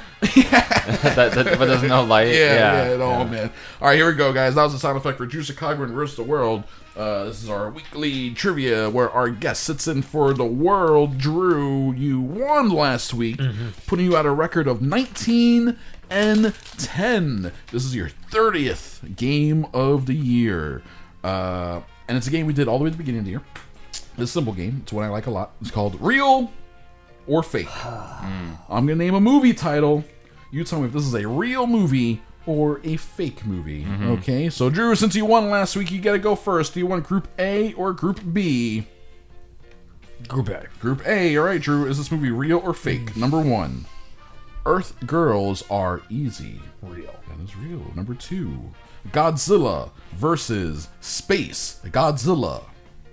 But there's no light. Man. All right, here we go, guys. That was the sound effect for Juicy Cogburn versus the World. This is our weekly trivia where our guest sits in for the world. Drew, you won last week, putting you at a record of 19 and 10. This is your 30th game of the year. And it's a game we did all the way at the beginning of the year. It's a simple game. It's one I like a lot. It's called Real or Fake. I'm going to name a movie title. You tell me if this is a real movie or a fake movie. Okay, so Drew, since you won last week, you got to go first. Do you want Group A or Group B? Group A. Group A. All right, Drew. Is this movie real or fake? Number 1, Earth Girls Are Easy. Real. That is real. Number 2, Godzilla versus Space Godzilla.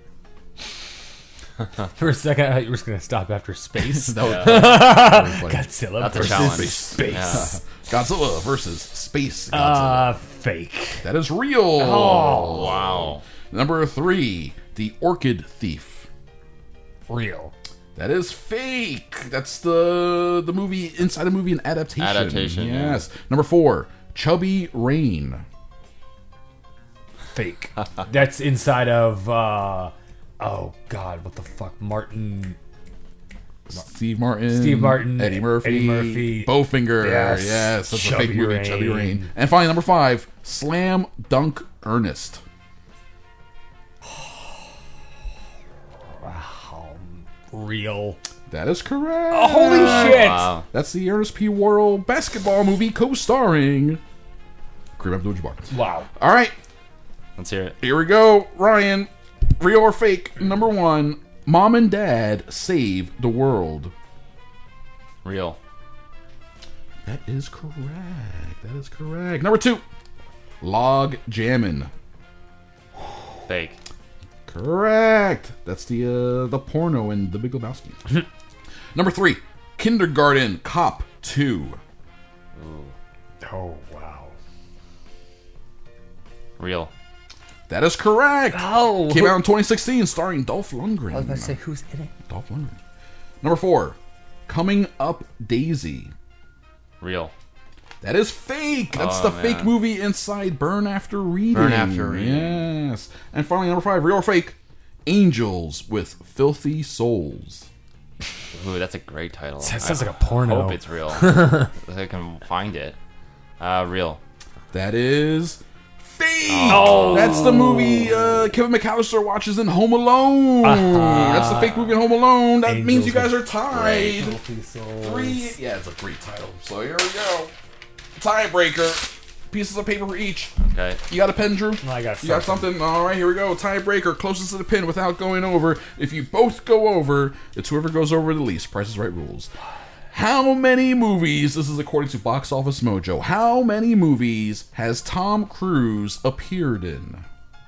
For a second, I thought you were just going to stop after space. Godzilla That's versus a challenge. Space. Yeah. Godzilla versus Space Godzilla. Fake. That is real. Oh, wow. Number 3, The Orchid Thief. Real. That is fake. That's the movie inside a movie, an adaptation. Adaptation, Yes. Number 4, Chubby Rain. Fake. That's inside of, oh God, what the fuck? Steve Martin, Eddie Murphy, Bowfinger. Yes, that's a fake movie, Chubby Rain. And finally, number 5, Slam Dunk Ernest. Real. That is correct. Oh, holy shit! Wow. That's the Ernest P. Worrell basketball movie co-starring Kareem Abdul-Jabbar. Wow. All right, Let's hear it. here we go. Ryan, real or fake? Number 1, Mom and Dad Save the World. Real. That is correct. That is correct. Number 2, Log Jammin'. Fake. Correct. That's the porno in The Big Lebowski. Number 3, Kindergarten Cop 2. Oh, wow. Real. That is correct. Oh. Came out in 2016, starring Dolph Lundgren. I was about to say, who's in it? Dolph Lundgren. Number 4, Coming Up Daisy. Real. That is fake. That's Oh, the man. fake movie inside Burn After Reading. Burn After Reading. Yes. And finally, number 5, real or fake? Angels with Filthy Souls. Ooh, that's a great title. That sounds like a porno. I hope it's real. If I can find it. Real. That is fake. Oh. That's the movie Kevin McAllister watches in Home Alone. That's the fake movie in Home Alone. That means you guys are tied. 3. Yeah, it's a great title. So here we go. Tiebreaker. pieces of paper for each. Okay. You got a pen, Drew? I got You got something? All right, here we go. Tiebreaker, closest to the pin without going over. If you both go over, it's whoever goes over the least. Price is Right rules. How many movies, this is according to Box Office Mojo, how many movies has Tom Cruise appeared in?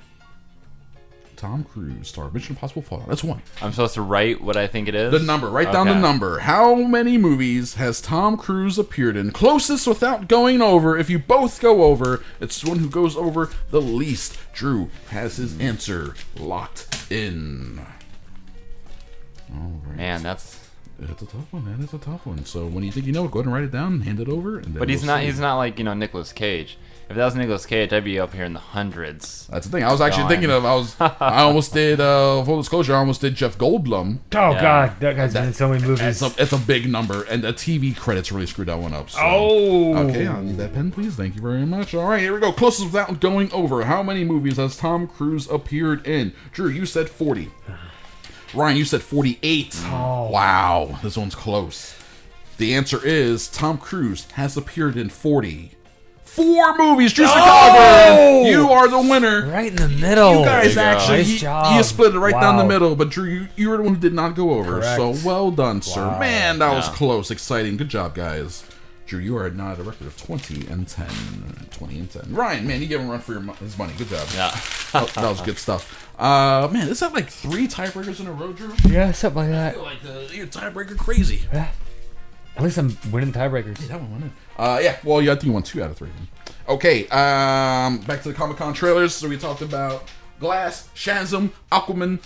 Tom Cruise, star of Mission Impossible Fallout. That's one. I'm supposed to write what I think it is? The number. Write down the number. How many movies has Tom Cruise appeared in? Closest without going over. If you both go over, it's the one who goes over the least. Drew has his answer locked in. All right. Man, it's a tough one, man. It's a tough one. So when you think you know it, go ahead and write it down and hand it over. And then but he's not like, Nicolas Cage. If that was Nicolas Cage, I'd be up here in the hundreds. That's the thing. I was actually thinking of. I almost did. Full disclosure, I almost did Jeff Goldblum. Oh God, that guy's been in so many movies. It's a big number, and the TV credits really screwed that one up. So. Oh. Okay, I'll need that pen, please. Thank you very much. All right, here we go. Closest without going over. How many movies has Tom Cruise appeared in? Drew, you said 40. Ryan, you said 48. Oh. Wow, this one's close. The answer is Tom Cruise has appeared in 44 movies. Drew Chicago, you are the winner. Right in the middle. You guys actually, nice job. you split it right down the middle. But Drew, you were the one who did not go over. Correct. So well done, sir. Wow. Man, that was close. Exciting. Good job, guys. Drew, you are now at a record of 20 and 10. 20 and 10. Ryan, man, you gave him a run for his money. Good job. Yeah. that was good stuff. Man, is that like 3 tiebreakers in a row, Drew? Yeah, something like that. I feel like you're tiebreaker crazy. Yeah. At least I'm winning tiebreakers. Yeah, that one won it. Yeah, well, I think you won 2 out of 3. Okay, back to the Comic-Con trailers. So we talked about Glass, Shazam, Aquaman,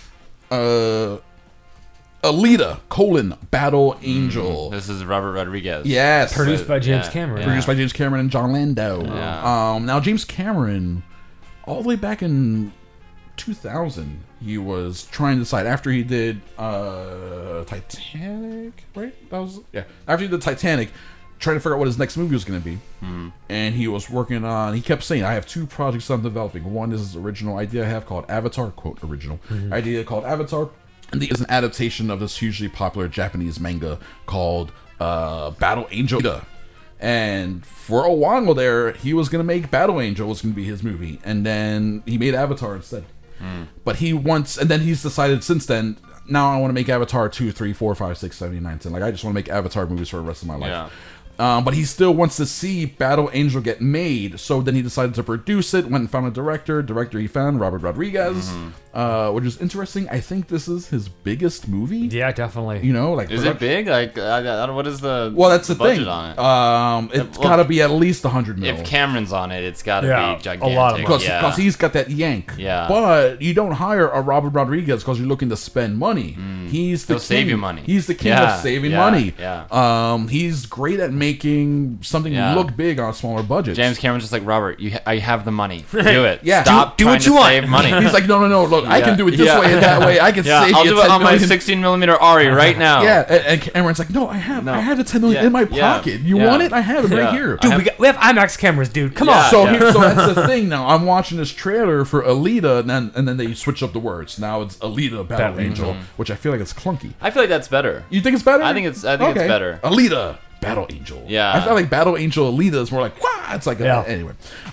Alita, Battle Angel. This is Robert Rodriguez. Yes. Produced by James Cameron. Produced by James Cameron and John Landau. Yeah. Now, James Cameron, all the way back in 2000, he was trying to decide, after he did Titanic, right? After he did Titanic, trying to figure out what his next movie was going to be. And he was working on, he kept saying, I have 2 projects I'm developing. One is his original idea I have called Avatar, quote, original idea called Avatar. And the is an adaptation of this hugely popular Japanese manga called Battle Angel. And for a while there, he was going to make Battle Angel was going to be his movie. And then he made Avatar instead. But and then he's decided since then, now I want to make Avatar 2, 3, 4, 5, 6, 7, 8, 9, 10. Like, I just want to make Avatar movies for the rest of my life. Yeah. But he still wants to see Battle Angel get made, so then he decided to produce it, went and found a director. Director he found, Robert Rodriguez, which is interesting. I think this is his biggest movie. Yeah, definitely. You know, like, is it big? Like, what is the that's the budget thing on it? It's got to be at least 100 mil. If Cameron's on it, it's got to be gigantic. A lot of money. Because he's got that yank. Yeah. But you don't hire a Robert Rodriguez because you're looking to spend money. He's the He'll save you money. He's the king of saving money. Yeah. He's great at making something look big on smaller budgets. James Cameron's just like, Robert, I have the money. Do it. Yeah. Stop do trying what you to want. save money. He's like, no. Look, I can do it this way and that way. I can save I'll you do it 10 on my million. 16mm Ari right now. Yeah, and Cameron's like, no, I have the 10 million in my pocket. You want it? I have it right here. Dude, we have IMAX cameras, dude. Come on. So that's the thing now. I'm watching this trailer for Alita, and then they switch up the words. Now it's Alita Battle Angel, which I feel like it's clunky. I feel like that's better. You think it's better? I think it's better. Alita Battle Angel. Yeah. I feel like Battle Angel Alita is more like, wow, it's like, anyway.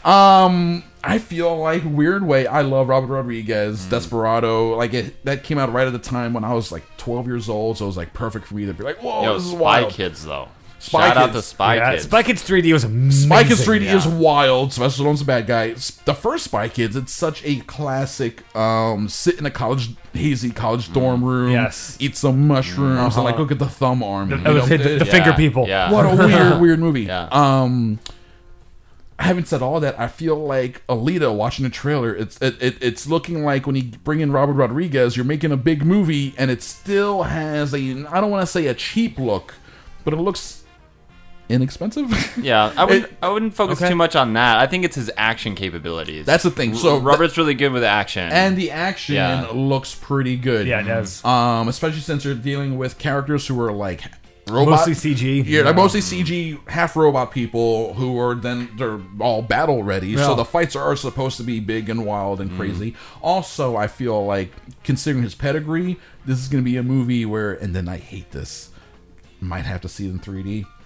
I feel like, weird way, I love Robert Rodriguez, Desperado. Like, that came out right at the time when I was like 12 years old, so it was like perfect for me to be like, whoa, this is wild. Spy Kids, though. Shout out to Spy Kids. Spy Kids 3D was amazing. Spy Kids 3D is wild. Sylvester Stallone's a bad guy. The first Spy Kids, it's such a classic. Sit in a hazy college dorm room. Eat some mushrooms and like look at the thumb arm. The finger people. Yeah. What a weird movie. Yeah. Having said all that, I feel like Alita, watching the trailer, it's looking like when you bring in Robert Rodriguez, you're making a big movie, and it still has I don't want to say a cheap look, but it looks inexpensive. Yeah, I wouldn't focus too much on that. I think it's his action capabilities. That's the thing. So Robert's really good with action, and the action looks pretty good. Yeah, it does. Especially since you're dealing with characters who are like robot, mostly CG. Yeah, like mostly CG, half robot people who are they're all battle ready. So the fights are supposed to be big and wild and crazy. Also, I feel like, considering his pedigree, this is going to be a movie where, and then I hate this, might have to see it in 3D.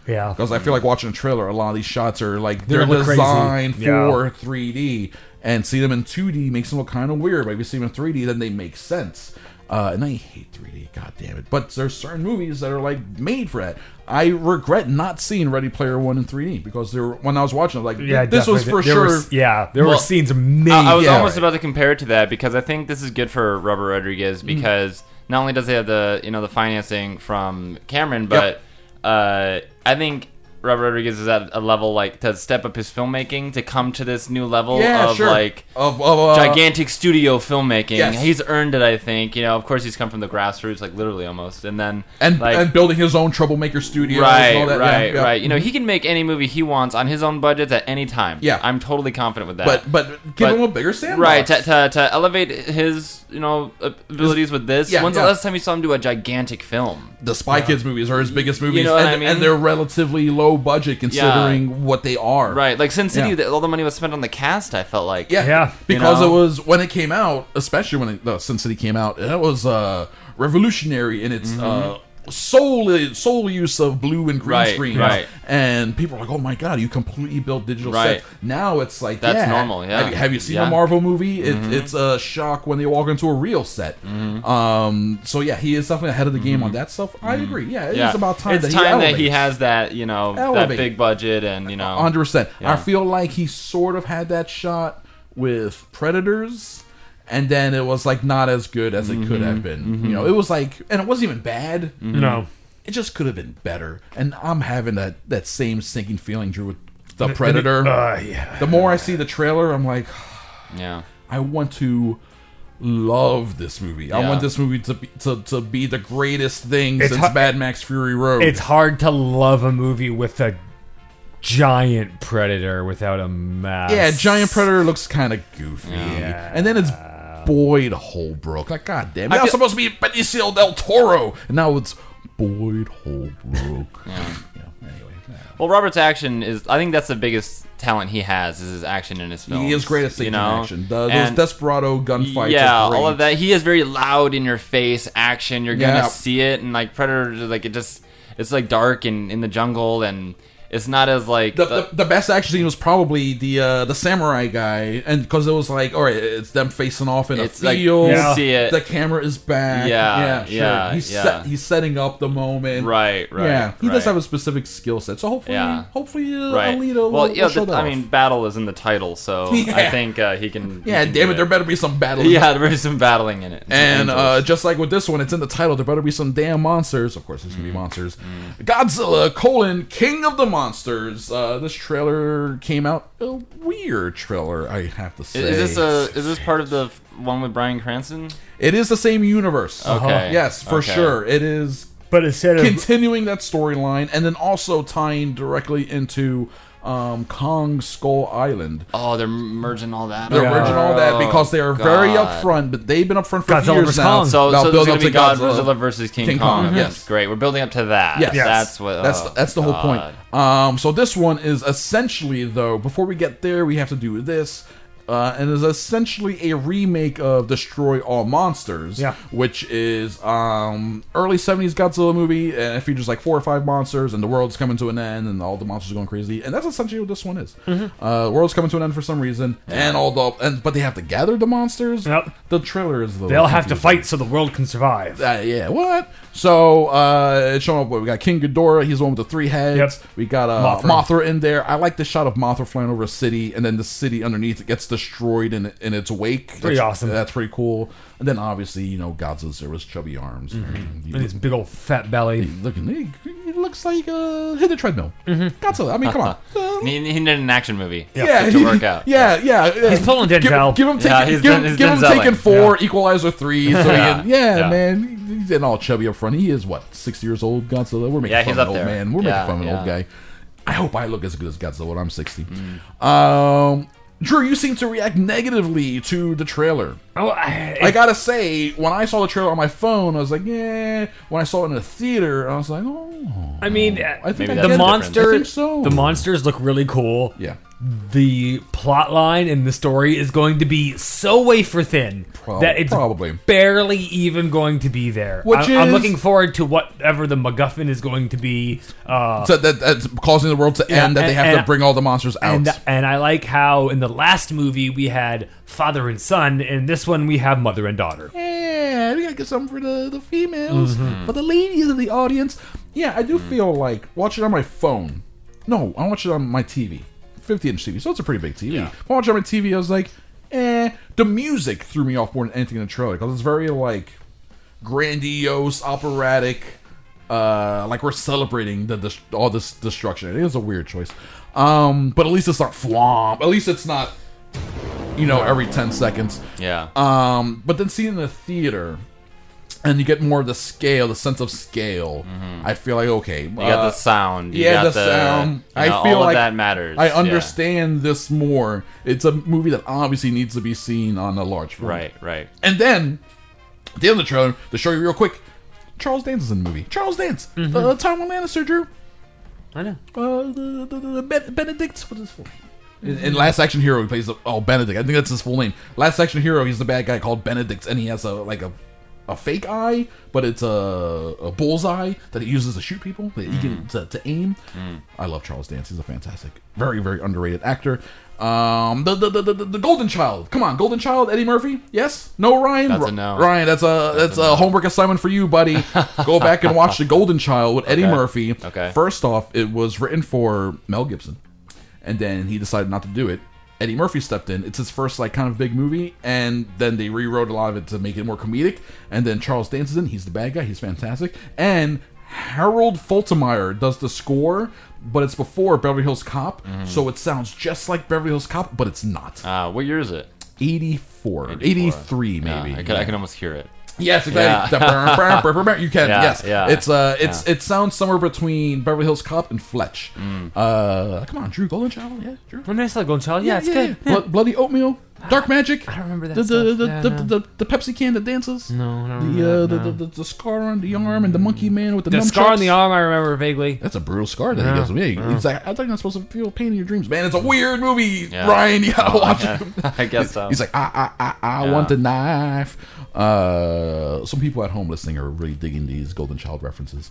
Yeah. Because I feel like watching a trailer, a lot of these shots are like They they're look crazy. designed Yeah. for 3D, and see them in 2D makes them look kind of weird. But if you see them in 3D, then they make sense. And I hate 3D, god damn it. But there's certain movies that are like made for that. I regret not seeing Ready Player One in 3D because when I was watching it, like this was for sure. There were scenes amazing. I was almost about to compare it to that because I think this is good for Robert Rodriguez because not only does he have the the financing from Cameron, but I think Robert Rodriguez is at a level like to step up his filmmaking to come to this new level of like gigantic studio filmmaking. Yes. He's earned it, I think. Of course, he's come from the grassroots, like literally almost, and then and building his own Troublemaker Studios. and all that. Right. He can make any movie he wants on his own budget at any time. Yeah, I'm totally confident with that. But give him a bigger sandbox, right? To elevate his abilities with this. When's the last time you saw him do a gigantic film? The Spy Kids movies are his biggest movies, what I mean? And they're relatively low budget considering what they are. Right, like Sin City, all the money was spent on the cast. I felt like, because it was when it came out, especially when Sin City came out, it was revolutionary in its sole use of blue and green screen, and people are like, "Oh my god, you completely built digital sets." Now it's like that's normal. Yeah, have you seen a Marvel movie? It's a shock when they walk into a real set. So yeah, he is definitely ahead of the game on that stuff. I agree. Yeah, it is about time. It's time that he has that that big budget and 100%. I feel like he sort of had that shot with Predators. And then it was like not as good as it could have been. It was like, and it wasn't even bad. No, it just could have been better. And I'm having that same sinking feeling, Drew, with the Predator. The more I see the trailer, I'm like, I want to love this movie. I want this movie to be the greatest thing since Mad Max Fury Road. It's hard to love a movie with a giant predator without a mask. Yeah, giant predator looks kind of goofy. And then it's Boyd Holbrook. Like, god damn, that was supposed to be Benicio del Toro, and now it's Boyd Holbrook. Anyway. Well, Robert's action is, I think that's the biggest talent he has, is his action in his films. He is great at staging action. Those Desperado gunfights. Yeah, are great. all of that. He is very loud in your face action. You're gonna see it, and like Predator, like it's like dark and in the jungle, and it's not as like the best action scene was probably the samurai guy, and because it was like, all right, it's them facing off in a field. Like, you see it. The camera is back. He's setting up the moment. Right. Yeah, he does have a specific skill set. So hopefully, Alita will show that I off. mean, battle is in the title, so I think he can. Yeah, damn it, there better be some battling. Yeah, there better be some battling in it. And just like with this one, it's in the title. There better be some damn monsters. Of course, there's gonna be monsters. Godzilla: King of the Monsters. This trailer came out, a weird trailer, I have to say. Is this part of the one with Bryan Cranston? It is the same universe. Okay. Yes, for sure. It is. But instead of continuing that storyline, and then also tying directly into Kong Skull Island. Oh, they're merging all that. They're merging all that because they are very upfront, but they've been upfront for Godzilla years now. So there's building going up to be to Godzilla versus King Kong. Yes, great. We're building up to that. Yes, that's what. That's the whole point. So this one is essentially, though, before we get there, we have to do this. And is essentially a remake of Destroy All Monsters, which is early 70s Godzilla movie, and it features like 4 or 5 monsters, and the world's coming to an end, and all the monsters are going crazy, and that's essentially what this one is. The world's coming to an end for some reason, but they have to gather the monsters. The trailer is they'll have to fight so the world can survive. What? So it's showing up. We got King Ghidorah. He's the one with the 3 heads. We got Mothra in there. I like the shot of Mothra flying over a city, and then the city underneath it gets destroyed in its wake. Pretty awesome. That's pretty cool. And then obviously, Godzilla's there with chubby arms and his big old fat belly. He looks like hit the treadmill. Godzilla. I mean, come on. He needed an action movie. Yeah, to work out. Yeah. He's pulling Denzel. Give him taking 4, Equalizer 3. So man. He's getting all chubby up front. He is 60 years old. Godzilla. We're making fun of an old man. We're making fun of an old guy. I hope I look as good as Godzilla when I'm 60. Drew, you seem to react negatively to the trailer. Oh, I gotta say, when I saw the trailer on my phone, I was like, yeah. When I saw it in the theater, I was like, oh. I mean, I think the monsters. so. The monsters look really cool. Yeah. the plot line and the story is going to be so wafer thin that it's probably barely even going to be there. I'm looking forward to whatever the MacGuffin is going to be. So that's causing the world to end, that they have to bring all the monsters out. And I like how in the last movie we had father and son, in this one we have mother and daughter. Yeah, we gotta get something for the females, for the ladies of the audience. Yeah, I do feel like watching it on my phone. No, I watch it on my TV. 50-inch TV, so it's a pretty big TV. Yeah. If I watch it on my TV, I was like, The music threw me off more than anything in the trailer, because it's very, like, grandiose, operatic, like we're celebrating all this destruction. It is a weird choice. But at least it's not flom. At least it's not, every 10 seconds. Yeah. But then seeing it in the theater, and you get more of the scale, the sense of scale. I feel like, okay, you got the sound. You got the sound. I feel all of that matters. I understand this more. It's a movie that obviously needs to be seen on a large film. Right. And then at the end of the trailer, to show you real quick, Charles Dance is in the movie. Charles Dance, Tywin Lannister, Drew. I know. Benedict. What is his full name? In Last Action Hero, he plays Benedict. I think that's his full name. Last Action Hero, he's the bad guy called Benedict, and he has a fake eye, but it's a bullseye that he uses to shoot people, that he can to aim. I love Charles Dance. He's a fantastic, very, very underrated actor. The Golden Child. Come on, Golden Child, Eddie Murphy? Yes? No, Ryan? That's a no. Ryan, that's a homework assignment for you, buddy. Go back and watch The Golden Child with Eddie Murphy. Okay. First off, it was written for Mel Gibson, and then he decided not to do it. Eddie Murphy stepped in. It's his first kind of big movie, and then they rewrote a lot of it to make it more comedic. And then Charles Dance is in. He's the bad guy. He's fantastic. And Harold Faltermeyer does the score, but it's before Beverly Hills Cop, so it sounds just like Beverly Hills Cop, but it's not. What year is it? 84. 83, maybe. Yeah, I can almost hear it. Yes, exactly. Yeah. You can. Yeah, yes, yeah. It sounds somewhere between Beverly Hills Cop and Fletch. Come on, Drew, Golden Child, yeah, Drew. When I saw Golden Child, it's good. Yeah. Bloody Oatmeal, Dark Magic. I don't remember that. The Pepsi can that dances. No, I don't remember. The scar on the arm and the monkey man with the nunchucks. Scar on the arm, I remember vaguely. That's a brutal scar that he gives me. He's like, I thought you're not supposed to feel pain in your dreams, man. It's a weird movie, Ryan. You gotta watch it. I guess so. He's like, I want the knife. Some people at home listening are really digging these Golden Child references.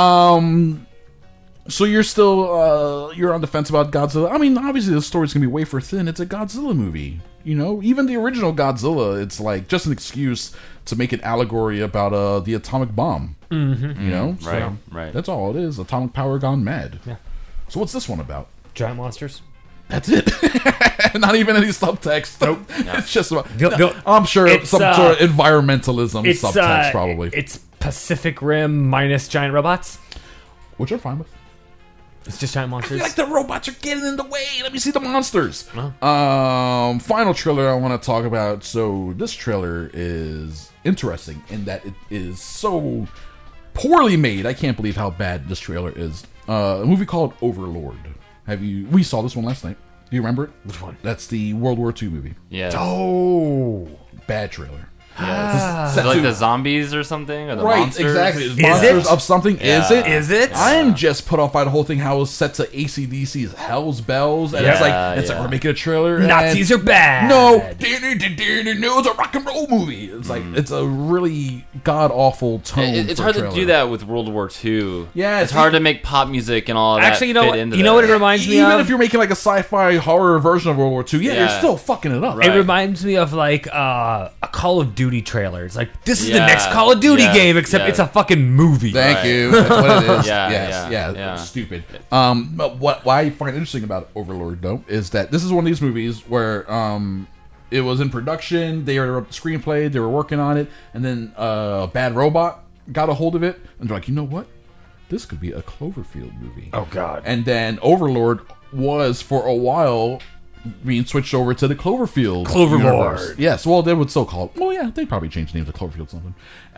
So you're still you're on the fence about Godzilla. I mean, obviously the story's gonna be wafer thin. It's a Godzilla movie, Even the original Godzilla, it's like just an excuse to make an allegory about the atomic bomb. Right. That's all it is. Atomic power gone mad. Yeah. So what's this one about? Giant monsters. That's it. Not even any subtext. Nope. It's just about. I'm sure it's some sort of environmentalism subtext, probably. It's Pacific Rim minus giant robots, which I'm fine with. It's just giant monsters. I feel like the robots are getting in the way. Let me see the monsters. Final trailer I want to talk about. So this trailer is interesting in that it is so poorly made. I can't believe how bad this trailer is. A movie called Overlord. We saw this one last night. Do you remember it? Which one? That's the World War II movie. Yeah. Oh, bad trailer. Yeah, is it like the zombies or something? Or the right, monsters? exactly. Monsters of something. Yeah. Is it? I am just put off by the whole thing how it was set to AC/DC's Hell's Bells. And it's like we're making a trailer. Nazis are bad. No, it's a rock and roll movie. It's like, it's a really god-awful tone. It's hard to do that with World War II. Yeah. It's hard to make pop music and all of that. Actually, you know what it reminds me of? Even if you're making like a sci-fi horror version of World War II, you're still fucking it up. Right. It reminds me of like a Call of Duty trailer. It's like, this is the next Call of Duty game, except it's a fucking movie. Thank you. That's what it is. Yeah. Stupid. But what I find interesting about Overlord, though, is that this is one of these movies where it was in production, they wrote the screenplay, they were working on it, and then Bad Robot got a hold of it, and they're like, you know what? This could be a Cloverfield movie. Oh, God. And then Overlord was, for a while, being switched over to the Cloverfield universe. Yes, well, they would so call it. Well, yeah, they probably changed the name to Cloverfield something.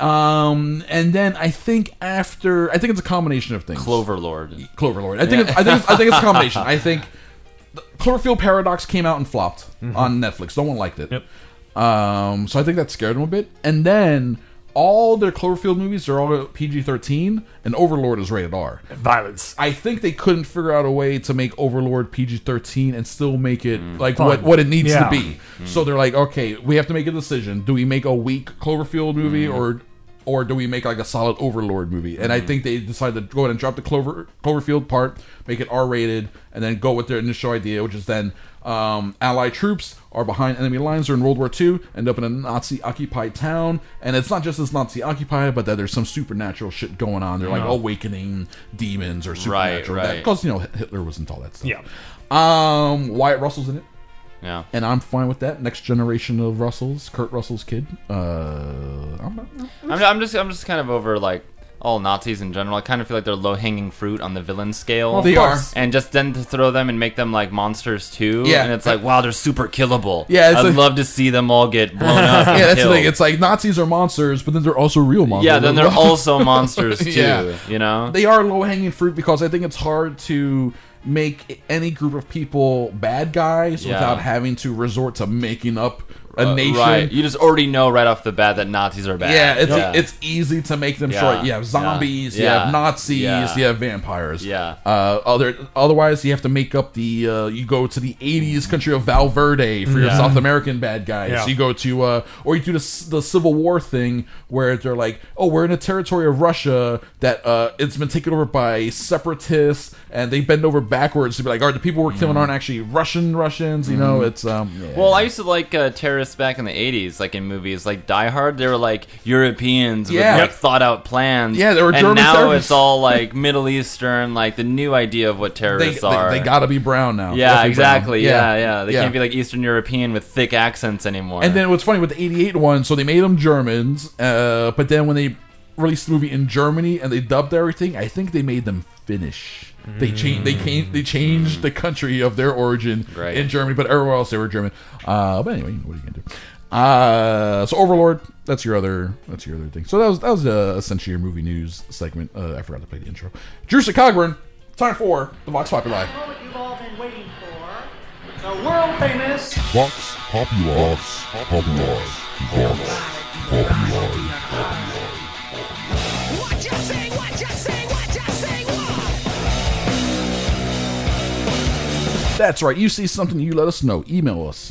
And then I think it's a combination of things. Cloverlord. I think it's a combination. I think the Cloverfield Paradox came out and flopped on Netflix. No one liked it. Yep. So I think that scared them a bit. And then all their Cloverfield movies are all PG-13, and Overlord is rated R. Violence. I think they couldn't figure out a way to make Overlord PG-13 and still make it like Fun. what it needs to be. So they're like, okay, we have to make a decision. Do we make a weak Cloverfield movie or do we make like a solid Overlord movie? And I think they decided to go ahead and drop the Cloverfield part, make it R-rated, and then go with their initial idea, which is then Allied troops are behind enemy lines during World War II, end up in a Nazi-occupied town, and it's not just as Nazi-occupied, but that there's some supernatural shit going on. They're like awakening demons or supernatural. Right. Because, Hitler was into all that stuff. Yeah. Wyatt Russell's in it. Yeah. And I'm fine with that. Next generation of Russells, Kurt Russell's kid. I'm just kind of over like all Nazis in general. I kind of feel like they're low-hanging fruit on the villain scale. Well, they are. And just then to throw them and make them like monsters too. Yeah. And it's like, wow, they're super killable. Yeah, I'd love to see them all get blown up. Yeah, that's killed. the thing. It's like Nazis are monsters, but then they're also real monsters. Yeah, then they're also monsters too. Yeah. They are low-hanging fruit because I think it's hard to make any group of people bad guys without having to resort to making up a nation. Right. You just already know right off the bat that Nazis are bad. Yeah, it's easy to make them short. You have zombies, you have Nazis, you have vampires. Yeah. Otherwise, you have to make up the. You go to the 80s country of Valverde for your South American bad guys. Yeah. You go to, or you do the Civil War thing where they're like, oh, we're in a territory of Russia that it's been taken over by separatists, and they bend over backwards to be like, all right, the people we're killing aren't actually Russians. You know, it's Well, I used to like terrorists back in the 80s, like in movies like Die Hard. They were like Europeans with like thought out plans. Yeah, they were and German now terrorists. it's all like Middle Eastern, like the new idea of what terrorists are. They gotta be brown now. Yeah, Definitely exactly. brown. Yeah. They can't be like Eastern European with thick accents anymore. And then what's funny with the 88 one, so they made them Germans, but then when they released the movie in Germany and they dubbed everything, I think they made them Finnish. They changed the country of their origin in Germany, but everywhere else they were German. But anyway, what are you gonna do? So Overlord, that's your other thing. So that was essentially your movie news segment. I forgot to play the intro. Drew Cogburn, time for the Vox Populi. The moment you've all been waiting for. The world famous Vox Populi. Vox Populi. Vox Populi. What you say, what you say, what you say, what? That's right. You see something, you let us know. Email us,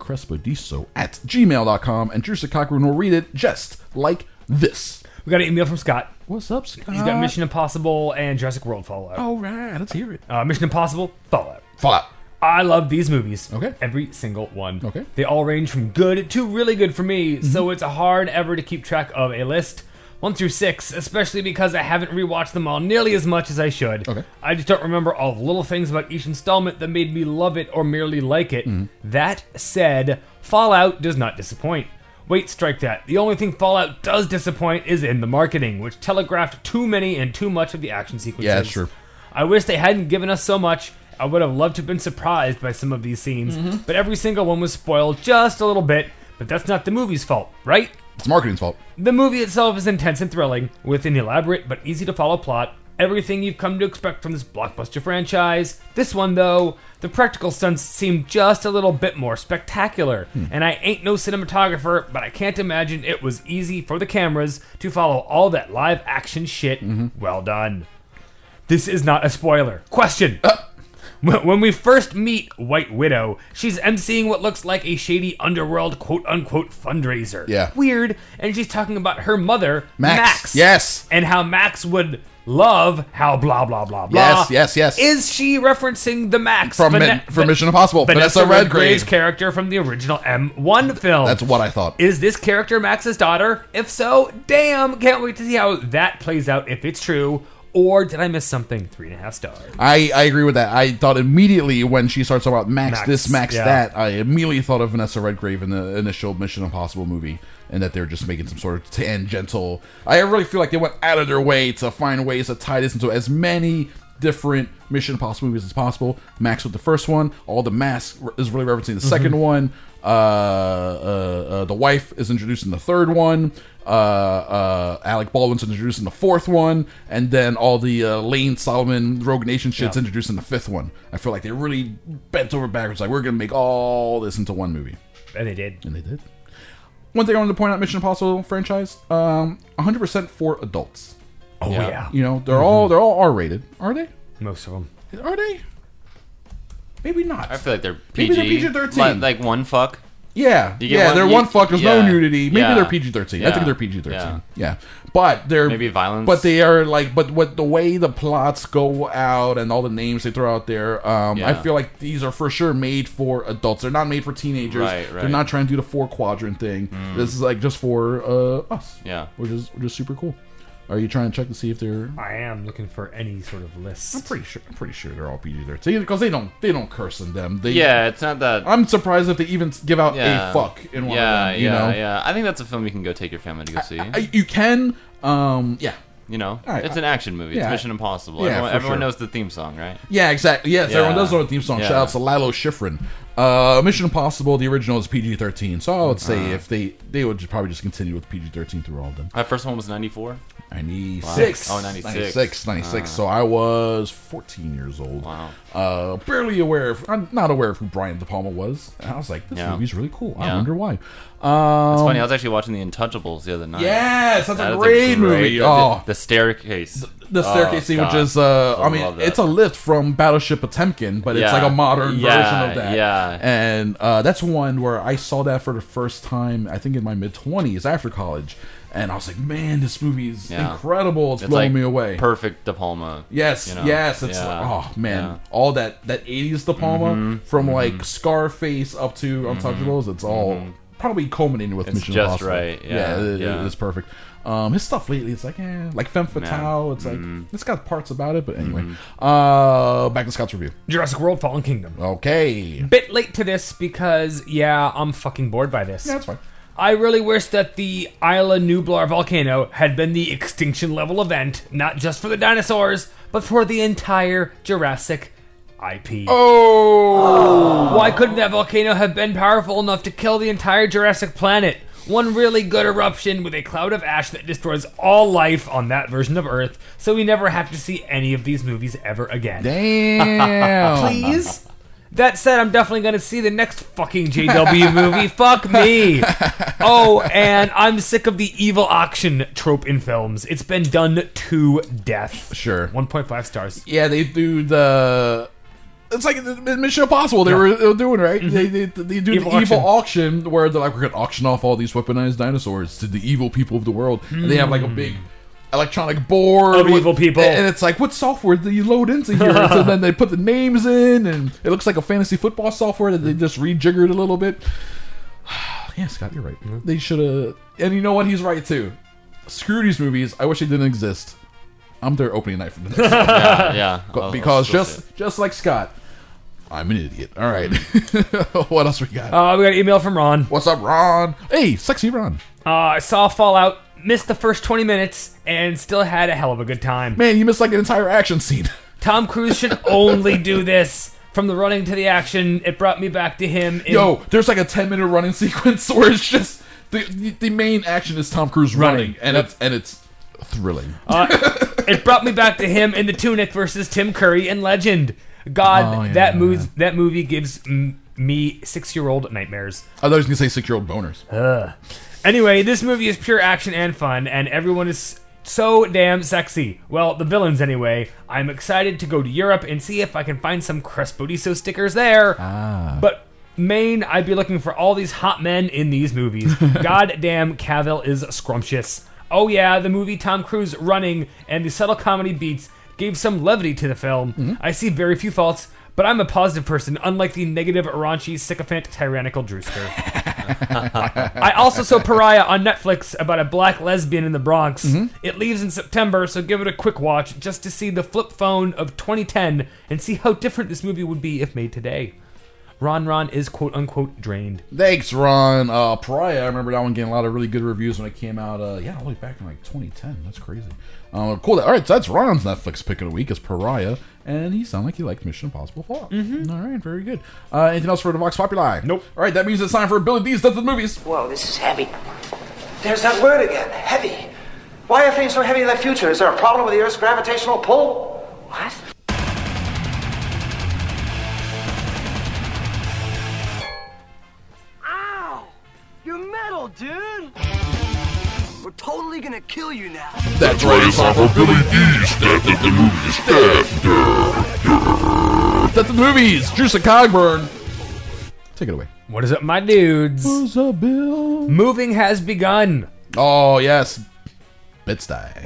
cinemacrespediso@gmail.com, and Drew Cogburn will read it just like this. We got an email from Scott. What's up, Scott? He's got Mission Impossible and Jurassic World Fallout. All right, let's hear it. Mission Impossible, Fallout. Fallout. I love these movies. Okay. Every single one. Okay. They all range from good to really good for me, so it's hard ever to keep track of a list. 1 through 6, especially because I haven't rewatched them all nearly as much as I should. Okay. I just don't remember all the little things about each installment that made me love it or merely like it. That said, Fallout does not disappoint. Wait, strike that. The only thing Fallout does disappoint is in the marketing, which telegraphed too many and too much of the action sequences. Yeah, that's true. I wish they hadn't given us so much. I would have loved to have been surprised by some of these scenes, but every single one was spoiled just a little bit. But that's not the movie's fault, right? It's marketing's fault. The movie itself is intense and thrilling, with an elaborate but easy-to-follow plot. Everything you've come to expect from this blockbuster franchise. This one, though, the practical stunts seem just a little bit more spectacular. And I ain't no cinematographer, but I can't imagine it was easy for the cameras to follow all that live-action shit. Well done. This is not a spoiler. Question. When we first meet White Widow, she's emceeing what looks like a shady underworld quote-unquote fundraiser. Yeah. Weird. And she's talking about her mother, Max. Yes. And how Max would love how blah, blah, blah, blah. Yes. Is she referencing the Max? From Mission Impossible. Vanessa Redgrave's character from the original M1 film. That's what I thought. Is this character Max's daughter? If so, damn, can't wait to see how that plays out if it's true. Or did I miss something? 3.5 stars. I agree with that. I thought immediately when she starts talking about Max this, Max that, I immediately thought of Vanessa Redgrave in the initial Mission Impossible movie, and that they're just making some sort of tangential. I really feel like they went out of their way to find ways to tie this into as many different Mission Impossible movies as possible. Max with the first one, all the mask is really referencing the second one. The wife is introduced in the third one. Alec Baldwin's introduced in the fourth one, and then all the Lane Solomon Rogue Nation shit's introduced in the fifth one. I feel like they really bent over backwards, like we're gonna make all this into one movie, and they did. one thing I wanted to point out, Mission Impossible franchise, 100% for adults. Oh yeah. You know, they're all R-rated. Are they? Most of them. Are they? Maybe not. I feel like they're Maybe PG. they're PG-13. Like one fuck. Yeah, You get they're one fuck. There's no nudity. Maybe Yeah. they're PG-13. I Yeah. think they're PG-13. Yeah. Yeah, but they're Maybe violence. But they are like, but what the way the plots go out and all the names they throw out there, I feel like these are for sure made for adults. They're not made for teenagers. Right. They're not trying to do the 4-quadrant thing. This is like just for us. Yeah, which is super cool. Are you trying to check to see if they're? I am looking for any sort of list. I'm pretty sure they're all PG-13 because they don't curse in them. It's not that. I'm surprised if they even give out a fuck in one of them. You know? Yeah. I think that's a film you can go take your family to go see. You can, yeah. You know, right, it's an action movie. It's Mission Impossible. Yeah, everyone knows the theme song, right? Yeah, exactly. Yes, everyone does know the theme song. Yeah. Shout out to Lalo Schifrin. Mission Impossible, the original is PG-13. So I would say if they would probably just continue with PG-13 through all of them. That first one was 94? 96. Wow. Oh, 96. 96. So I was 14 years old. Wow. Barely aware of, I'm not aware of who Brian De Palma was. And I was like, this movie's really cool. I wonder why. It's funny, I was actually watching The Untouchables the other night. Yes, that's a great movie. The staircase. The staircase scene, which is, I mean, it's a lift from Battleship Potemkin, but it's like a modern version of that. Yeah. And that's one where I saw that for the first time, I think in my mid-20s after college. And I was like, man, this movie is incredible. It's blowing like me away. Perfect De Palma. Yes, you know? yes. It's oh man, all that 80s De Palma from like Scarface up to Untouchables. It's all probably culminating with Mission just Impossible. Right. It is perfect. His stuff lately, it's like like Femme Fatale. It's like it's got parts about it, but anyway. Back to Scott's review. Jurassic World: Fallen Kingdom. Okay. Bit late to this because I'm fucking bored by this. Yeah, that's fine. I really wish that the Isla Nublar volcano had been the extinction level event, not just for the dinosaurs, but for the entire Jurassic IP. Oh! Why couldn't that volcano have been powerful enough to kill the entire Jurassic planet? One really good eruption with a cloud of ash that destroys all life on that version of Earth, so we never have to see any of these movies ever again. Damn! Please? That said, I'm definitely going to see the next fucking JW movie. Fuck me. Oh, and I'm sick of the evil auction trope in films. It's been done to death. Sure. 1.5 stars. Yeah, they do the... It's like Mission Impossible they were doing, right? Mm-hmm. They do the evil auction where they're like, we're going to auction off all these weaponized dinosaurs to the evil people of the world. And they have like a big... electronic board of evil people, and it's like, what software do you load into here? So then they put the names in, and it looks like a fantasy football software that they just rejiggered a little bit. Yeah, Scott, you're right. They should have, and you know what? He's right too. Screw these movies. I wish they didn't exist. I'm their opening night for the next one. Yeah. Because just like Scott, I'm an idiot. All right. What else we got? We got an email from Ron. What's up, Ron? Hey, sexy Ron. I saw Fallout. Missed the first 20 minutes and still had a hell of a good time. Man, you missed like an entire action scene. Tom Cruise should only do this. From the running to the action, it brought me back to him. Yo, there's like a 10-minute running sequence where it's just the main action is Tom Cruise running, and it's thrilling. It brought me back to him in The Tunic versus Tim Curry in Legend. God, that movie gives me 6-year-old nightmares. I thought I was gonna say 6-year-old boners. Anyway, this movie is pure action and fun, and everyone is so damn sexy. Well, the villains anyway. I'm excited to go to Europe and see if I can find some Crespodiso stickers there. But Maine, I'd be looking for all these hot men in these movies. Goddamn, Cavill is scrumptious. Oh yeah, the movie Tom Cruise running and the subtle comedy beats gave some levity to the film. I see very few faults, but I'm a positive person, unlike the negative, raunchy, sycophant, tyrannical Drewster. I also saw Pariah on Netflix about a black lesbian in the Bronx. It leaves in September, so give it a quick watch just to see the flip phone of 2010 and see how different this movie would be if made today. Ron is quote-unquote drained. Thanks, Ron. Pariah, I remember that one getting a lot of really good reviews when it came out, all the way back in like 2010. That's crazy. Cool. All right, so that's Ron's Netflix pick of the week is Pariah, and he sounded like he liked Mission Impossible Fallout. All right, very good. Anything else for the Vox Populi? Nope. All right, that means it's time for Billy D's Does the Movies. Whoa, this is heavy. There's that word again, heavy. Why are things so heavy in the future? Is there a problem with the Earth's gravitational pull? What? Ow! Your metal! No, dude. We're totally gonna kill you now. That's right, it's off of Billy D's Death at the Movies. Death at the Movies. Juice and Cogburn. Take it away. What is up, my dudes? What's up, Bill? Moving has begun. Oh, yes. Bed-Stuy.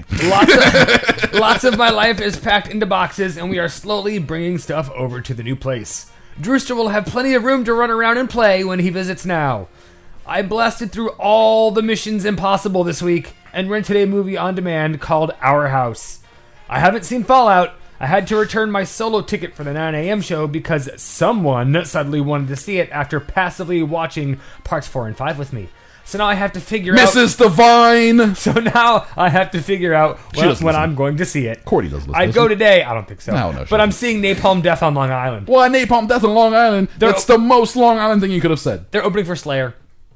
Lots of my life is packed into boxes, and we are slowly bringing stuff over to the new place. Drewster will have plenty of room to run around and play when he visits now. I blasted through all the Missions Impossible this week and rented a movie on demand called Our House. I haven't seen Fallout. I had to return my solo ticket for the 9 a.m. show because someone suddenly wanted to see it after passively watching parts 4 and 5 with me. So now I have to figure out... Mrs. Divine! So now I have to figure out when I'm going to see it. Cordy does listen. I'd go today. I don't think so. No, but I'm seeing Napalm Death on Long Island. Well, Napalm Death on Long Island. That's the most Long Island thing you could have said. They're opening for Slayer.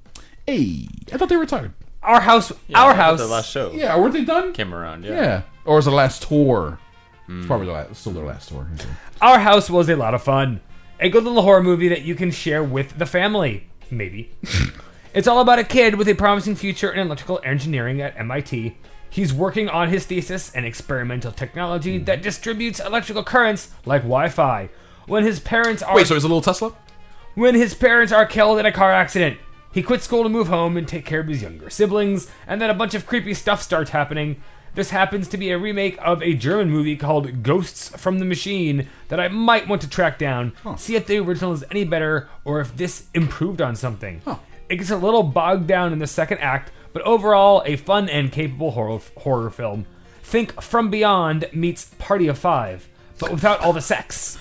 Hey, I thought they were retired. Our House. Yeah, Our House. The last show. Yeah, weren't they done? Came around, Yeah. Or was it the last tour? It's probably still their last tour. Our House was a lot of fun. A good little horror movie that you can share with the family. Maybe. It's all about a kid with a promising future in electrical engineering at MIT. He's working on his thesis in experimental technology that distributes electrical currents like Wi-Fi. When his parents are... Wait, so he's a little Tesla? When his parents are killed in a car accident. He quits school to move home and take care of his younger siblings, and then a bunch of creepy stuff starts happening. This happens to be a remake of a German movie called Ghosts from the Machine that I might want to track down, see if the original is any better, or if this improved on something. It gets a little bogged down in the second act, but overall, a fun and capable horror film. Think From Beyond meets Party of Five, but without all the sex.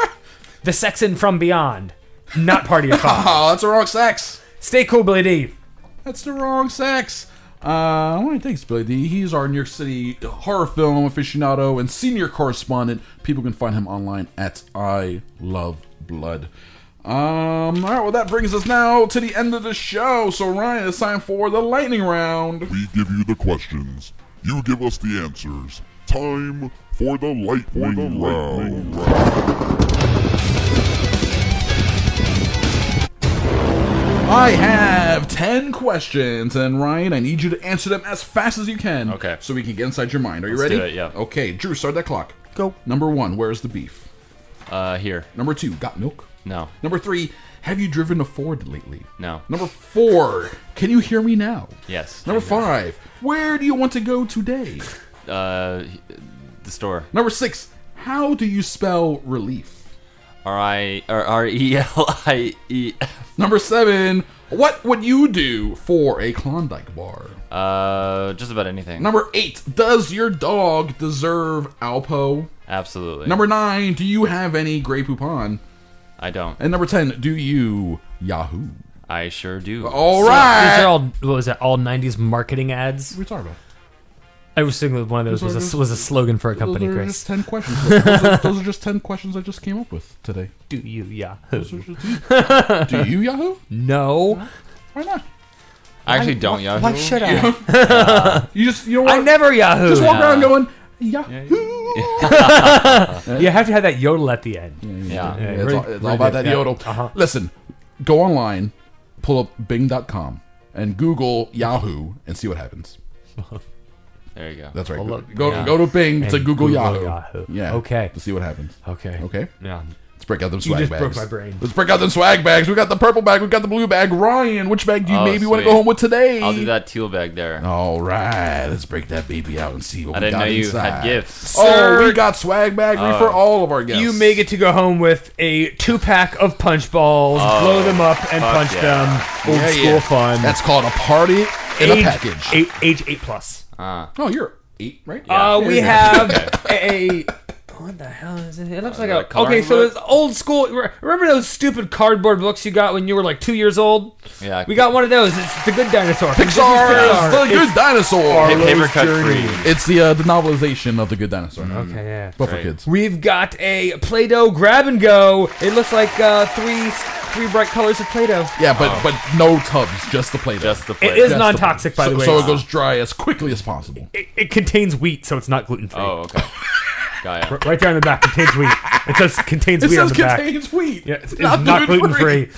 The sex in From Beyond, not Party of Five. Oh, that's the wrong sex. Stay cool, Billy D. That's the wrong sex. Thanks, Billy D. He's our New York City horror film aficionado and senior correspondent. People can find him online at I Love Blood. Alright, well that brings us now to the end of the show. So Ryan, it's time for the lightning round. We give you the questions. You give us the answers. Time for the lightning round. I have 10 questions, and Ryan, I need you to answer them as fast as you can. Okay. So we can get inside your mind. Are you Let's ready? do it, yeah. Okay, Drew, start that clock. Go. Number 1, where's the beef? Here. Number 2, got milk? No. Number 3, have you driven a Ford lately? No. Number 4, can you hear me now? Yes. Number 5, where do you want to go today? The store. Number 6, how do you spell relief? R-E-L-I-E. Number 7, what would you do for a Klondike bar? Just about anything. Number 8, does your dog deserve Alpo? Absolutely. Number 9, do you have any Grey Poupon? I don't. And number 10, do you Yahoo? I sure do. All right. These are all, what was that, all 90s marketing ads? What are we talking about? I was thinking that one of those was a slogan for a company, those are Chris. just 10 questions. Those are just 10 questions I just came up with today. Do you Yahoo? Do you Yahoo? No. Why not? I actually don't Yahoo. Why should I? You know what? I never Yahoo. Just walk around going, Yahoo. You have to have that yodel at the end. Yeah. It's all about that yodel. Listen, go online, pull up Bing.com, and Google Yahoo and see what happens. There you go. That's right. Well, Go to Bing to Google Yahoo. Yeah. Okay. To see what happens. Okay. Okay. Yeah. Let's break out them You swag just bags. broke my brain. Let's break out them swag bags. We got the purple bag. We got the blue bag. Ryan, which bag do you maybe want to sweet. go home with today? I'll do that teal bag there. All right. Let's break that baby out and see what I we didn't got know you inside. had gifts. Oh, we got swag baggery for all of our guests. You may get to go home with a 2-pack of punch balls, blow them up, and punch them. Old school fun. That's called a party in a package. Age 8+. Oh, you're 8, right? We have a... What the hell is it? It looks like a... Okay, so it's old school... Remember those stupid cardboard books you got when you were like 2 years old? Yeah. We got one of those. It's The Good Dinosaur. Pixar's The Good Dinosaur. Paper cut free. It's the novelization of The Good Dinosaur. Okay, yeah. But for kids. We've got a Play-Doh grab and go. It looks like three bright colors of Play-Doh. Yeah, but no tubs, just the Play-Doh. Just the Play-Doh. It is non-toxic, by the way. So it goes dry as quickly as possible. It contains wheat, so it's not gluten-free. Oh, okay. Got it. Right there on the back, contains wheat. It says contains wheat on the back. It says contains wheat. Yeah, it's not gluten-free.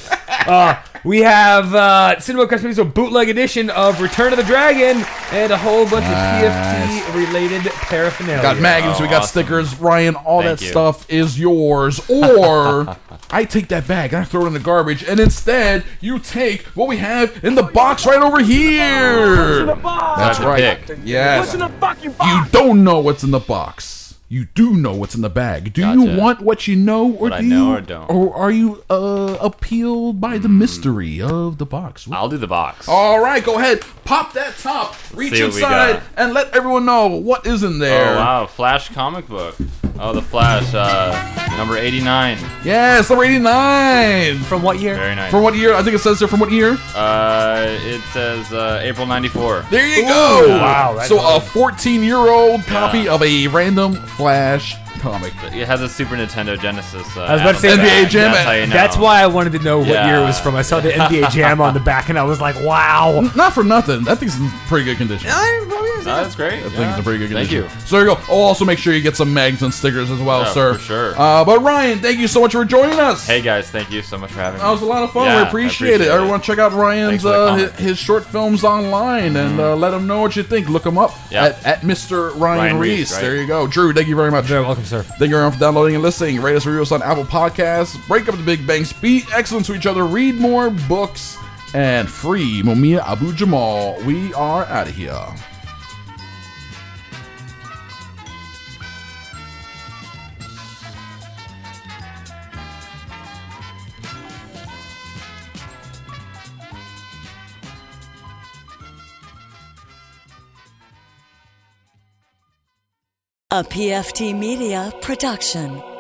We have Cinema Crest Producer bootleg edition of Return of the Dragon and a whole bunch of PFT-related paraphernalia. Got magnets, we got stickers. Ryan, all that stuff is yours. Or I take that bag and I throw it in the garbage, and instead you take what we have in the box right over here. That's right. Yes. What's in the fucking box? You don't know what's in the box. You do know what's in the bag. Do you want what you know, or I do know you, or don't? or are you appealed by the mystery of the box? I'll do the box. All right, go ahead, pop that top, reach See what we inside, got. and let everyone know what is in there. Oh wow, Flash comic book. Oh, the Flash, number 89. Yes, number 89. From what year? Very nice. From what year? I think it says there from what year. It says April '94. There you go. Wow. So a 14-year-old copy of a random Flash comic. It has a Super Nintendo Genesis. I was about to say NBA Jam. That's how you know. That's why I wanted to know what year it was from. I saw the NBA Jam on the back, and I was like, wow. Not for nothing. That thing's in pretty good condition. That's great. That thing's in pretty good Thank condition. you. So there you go. Oh, also make sure you get some mags and stickers as well, Yeah, sir. for sure. But Ryan, thank you so much for joining us. Hey guys, thank you so much for having me. That was a lot of fun. Yeah, We appreciate it. Everyone check out Ryan's Thanks for the comment. his short films online and let him know what you think. Look him up at Mr. Ryan Reese. Right. There you go. Drew, thank you very much. You're welcome, sir. Thank you everyone for downloading and listening. Rate us, review us on Apple Podcasts. Break up the Big Bangs. Be excellent to each other. Read more books. And free Mumia Abu Jamal. We are out of here. A PFT Media production.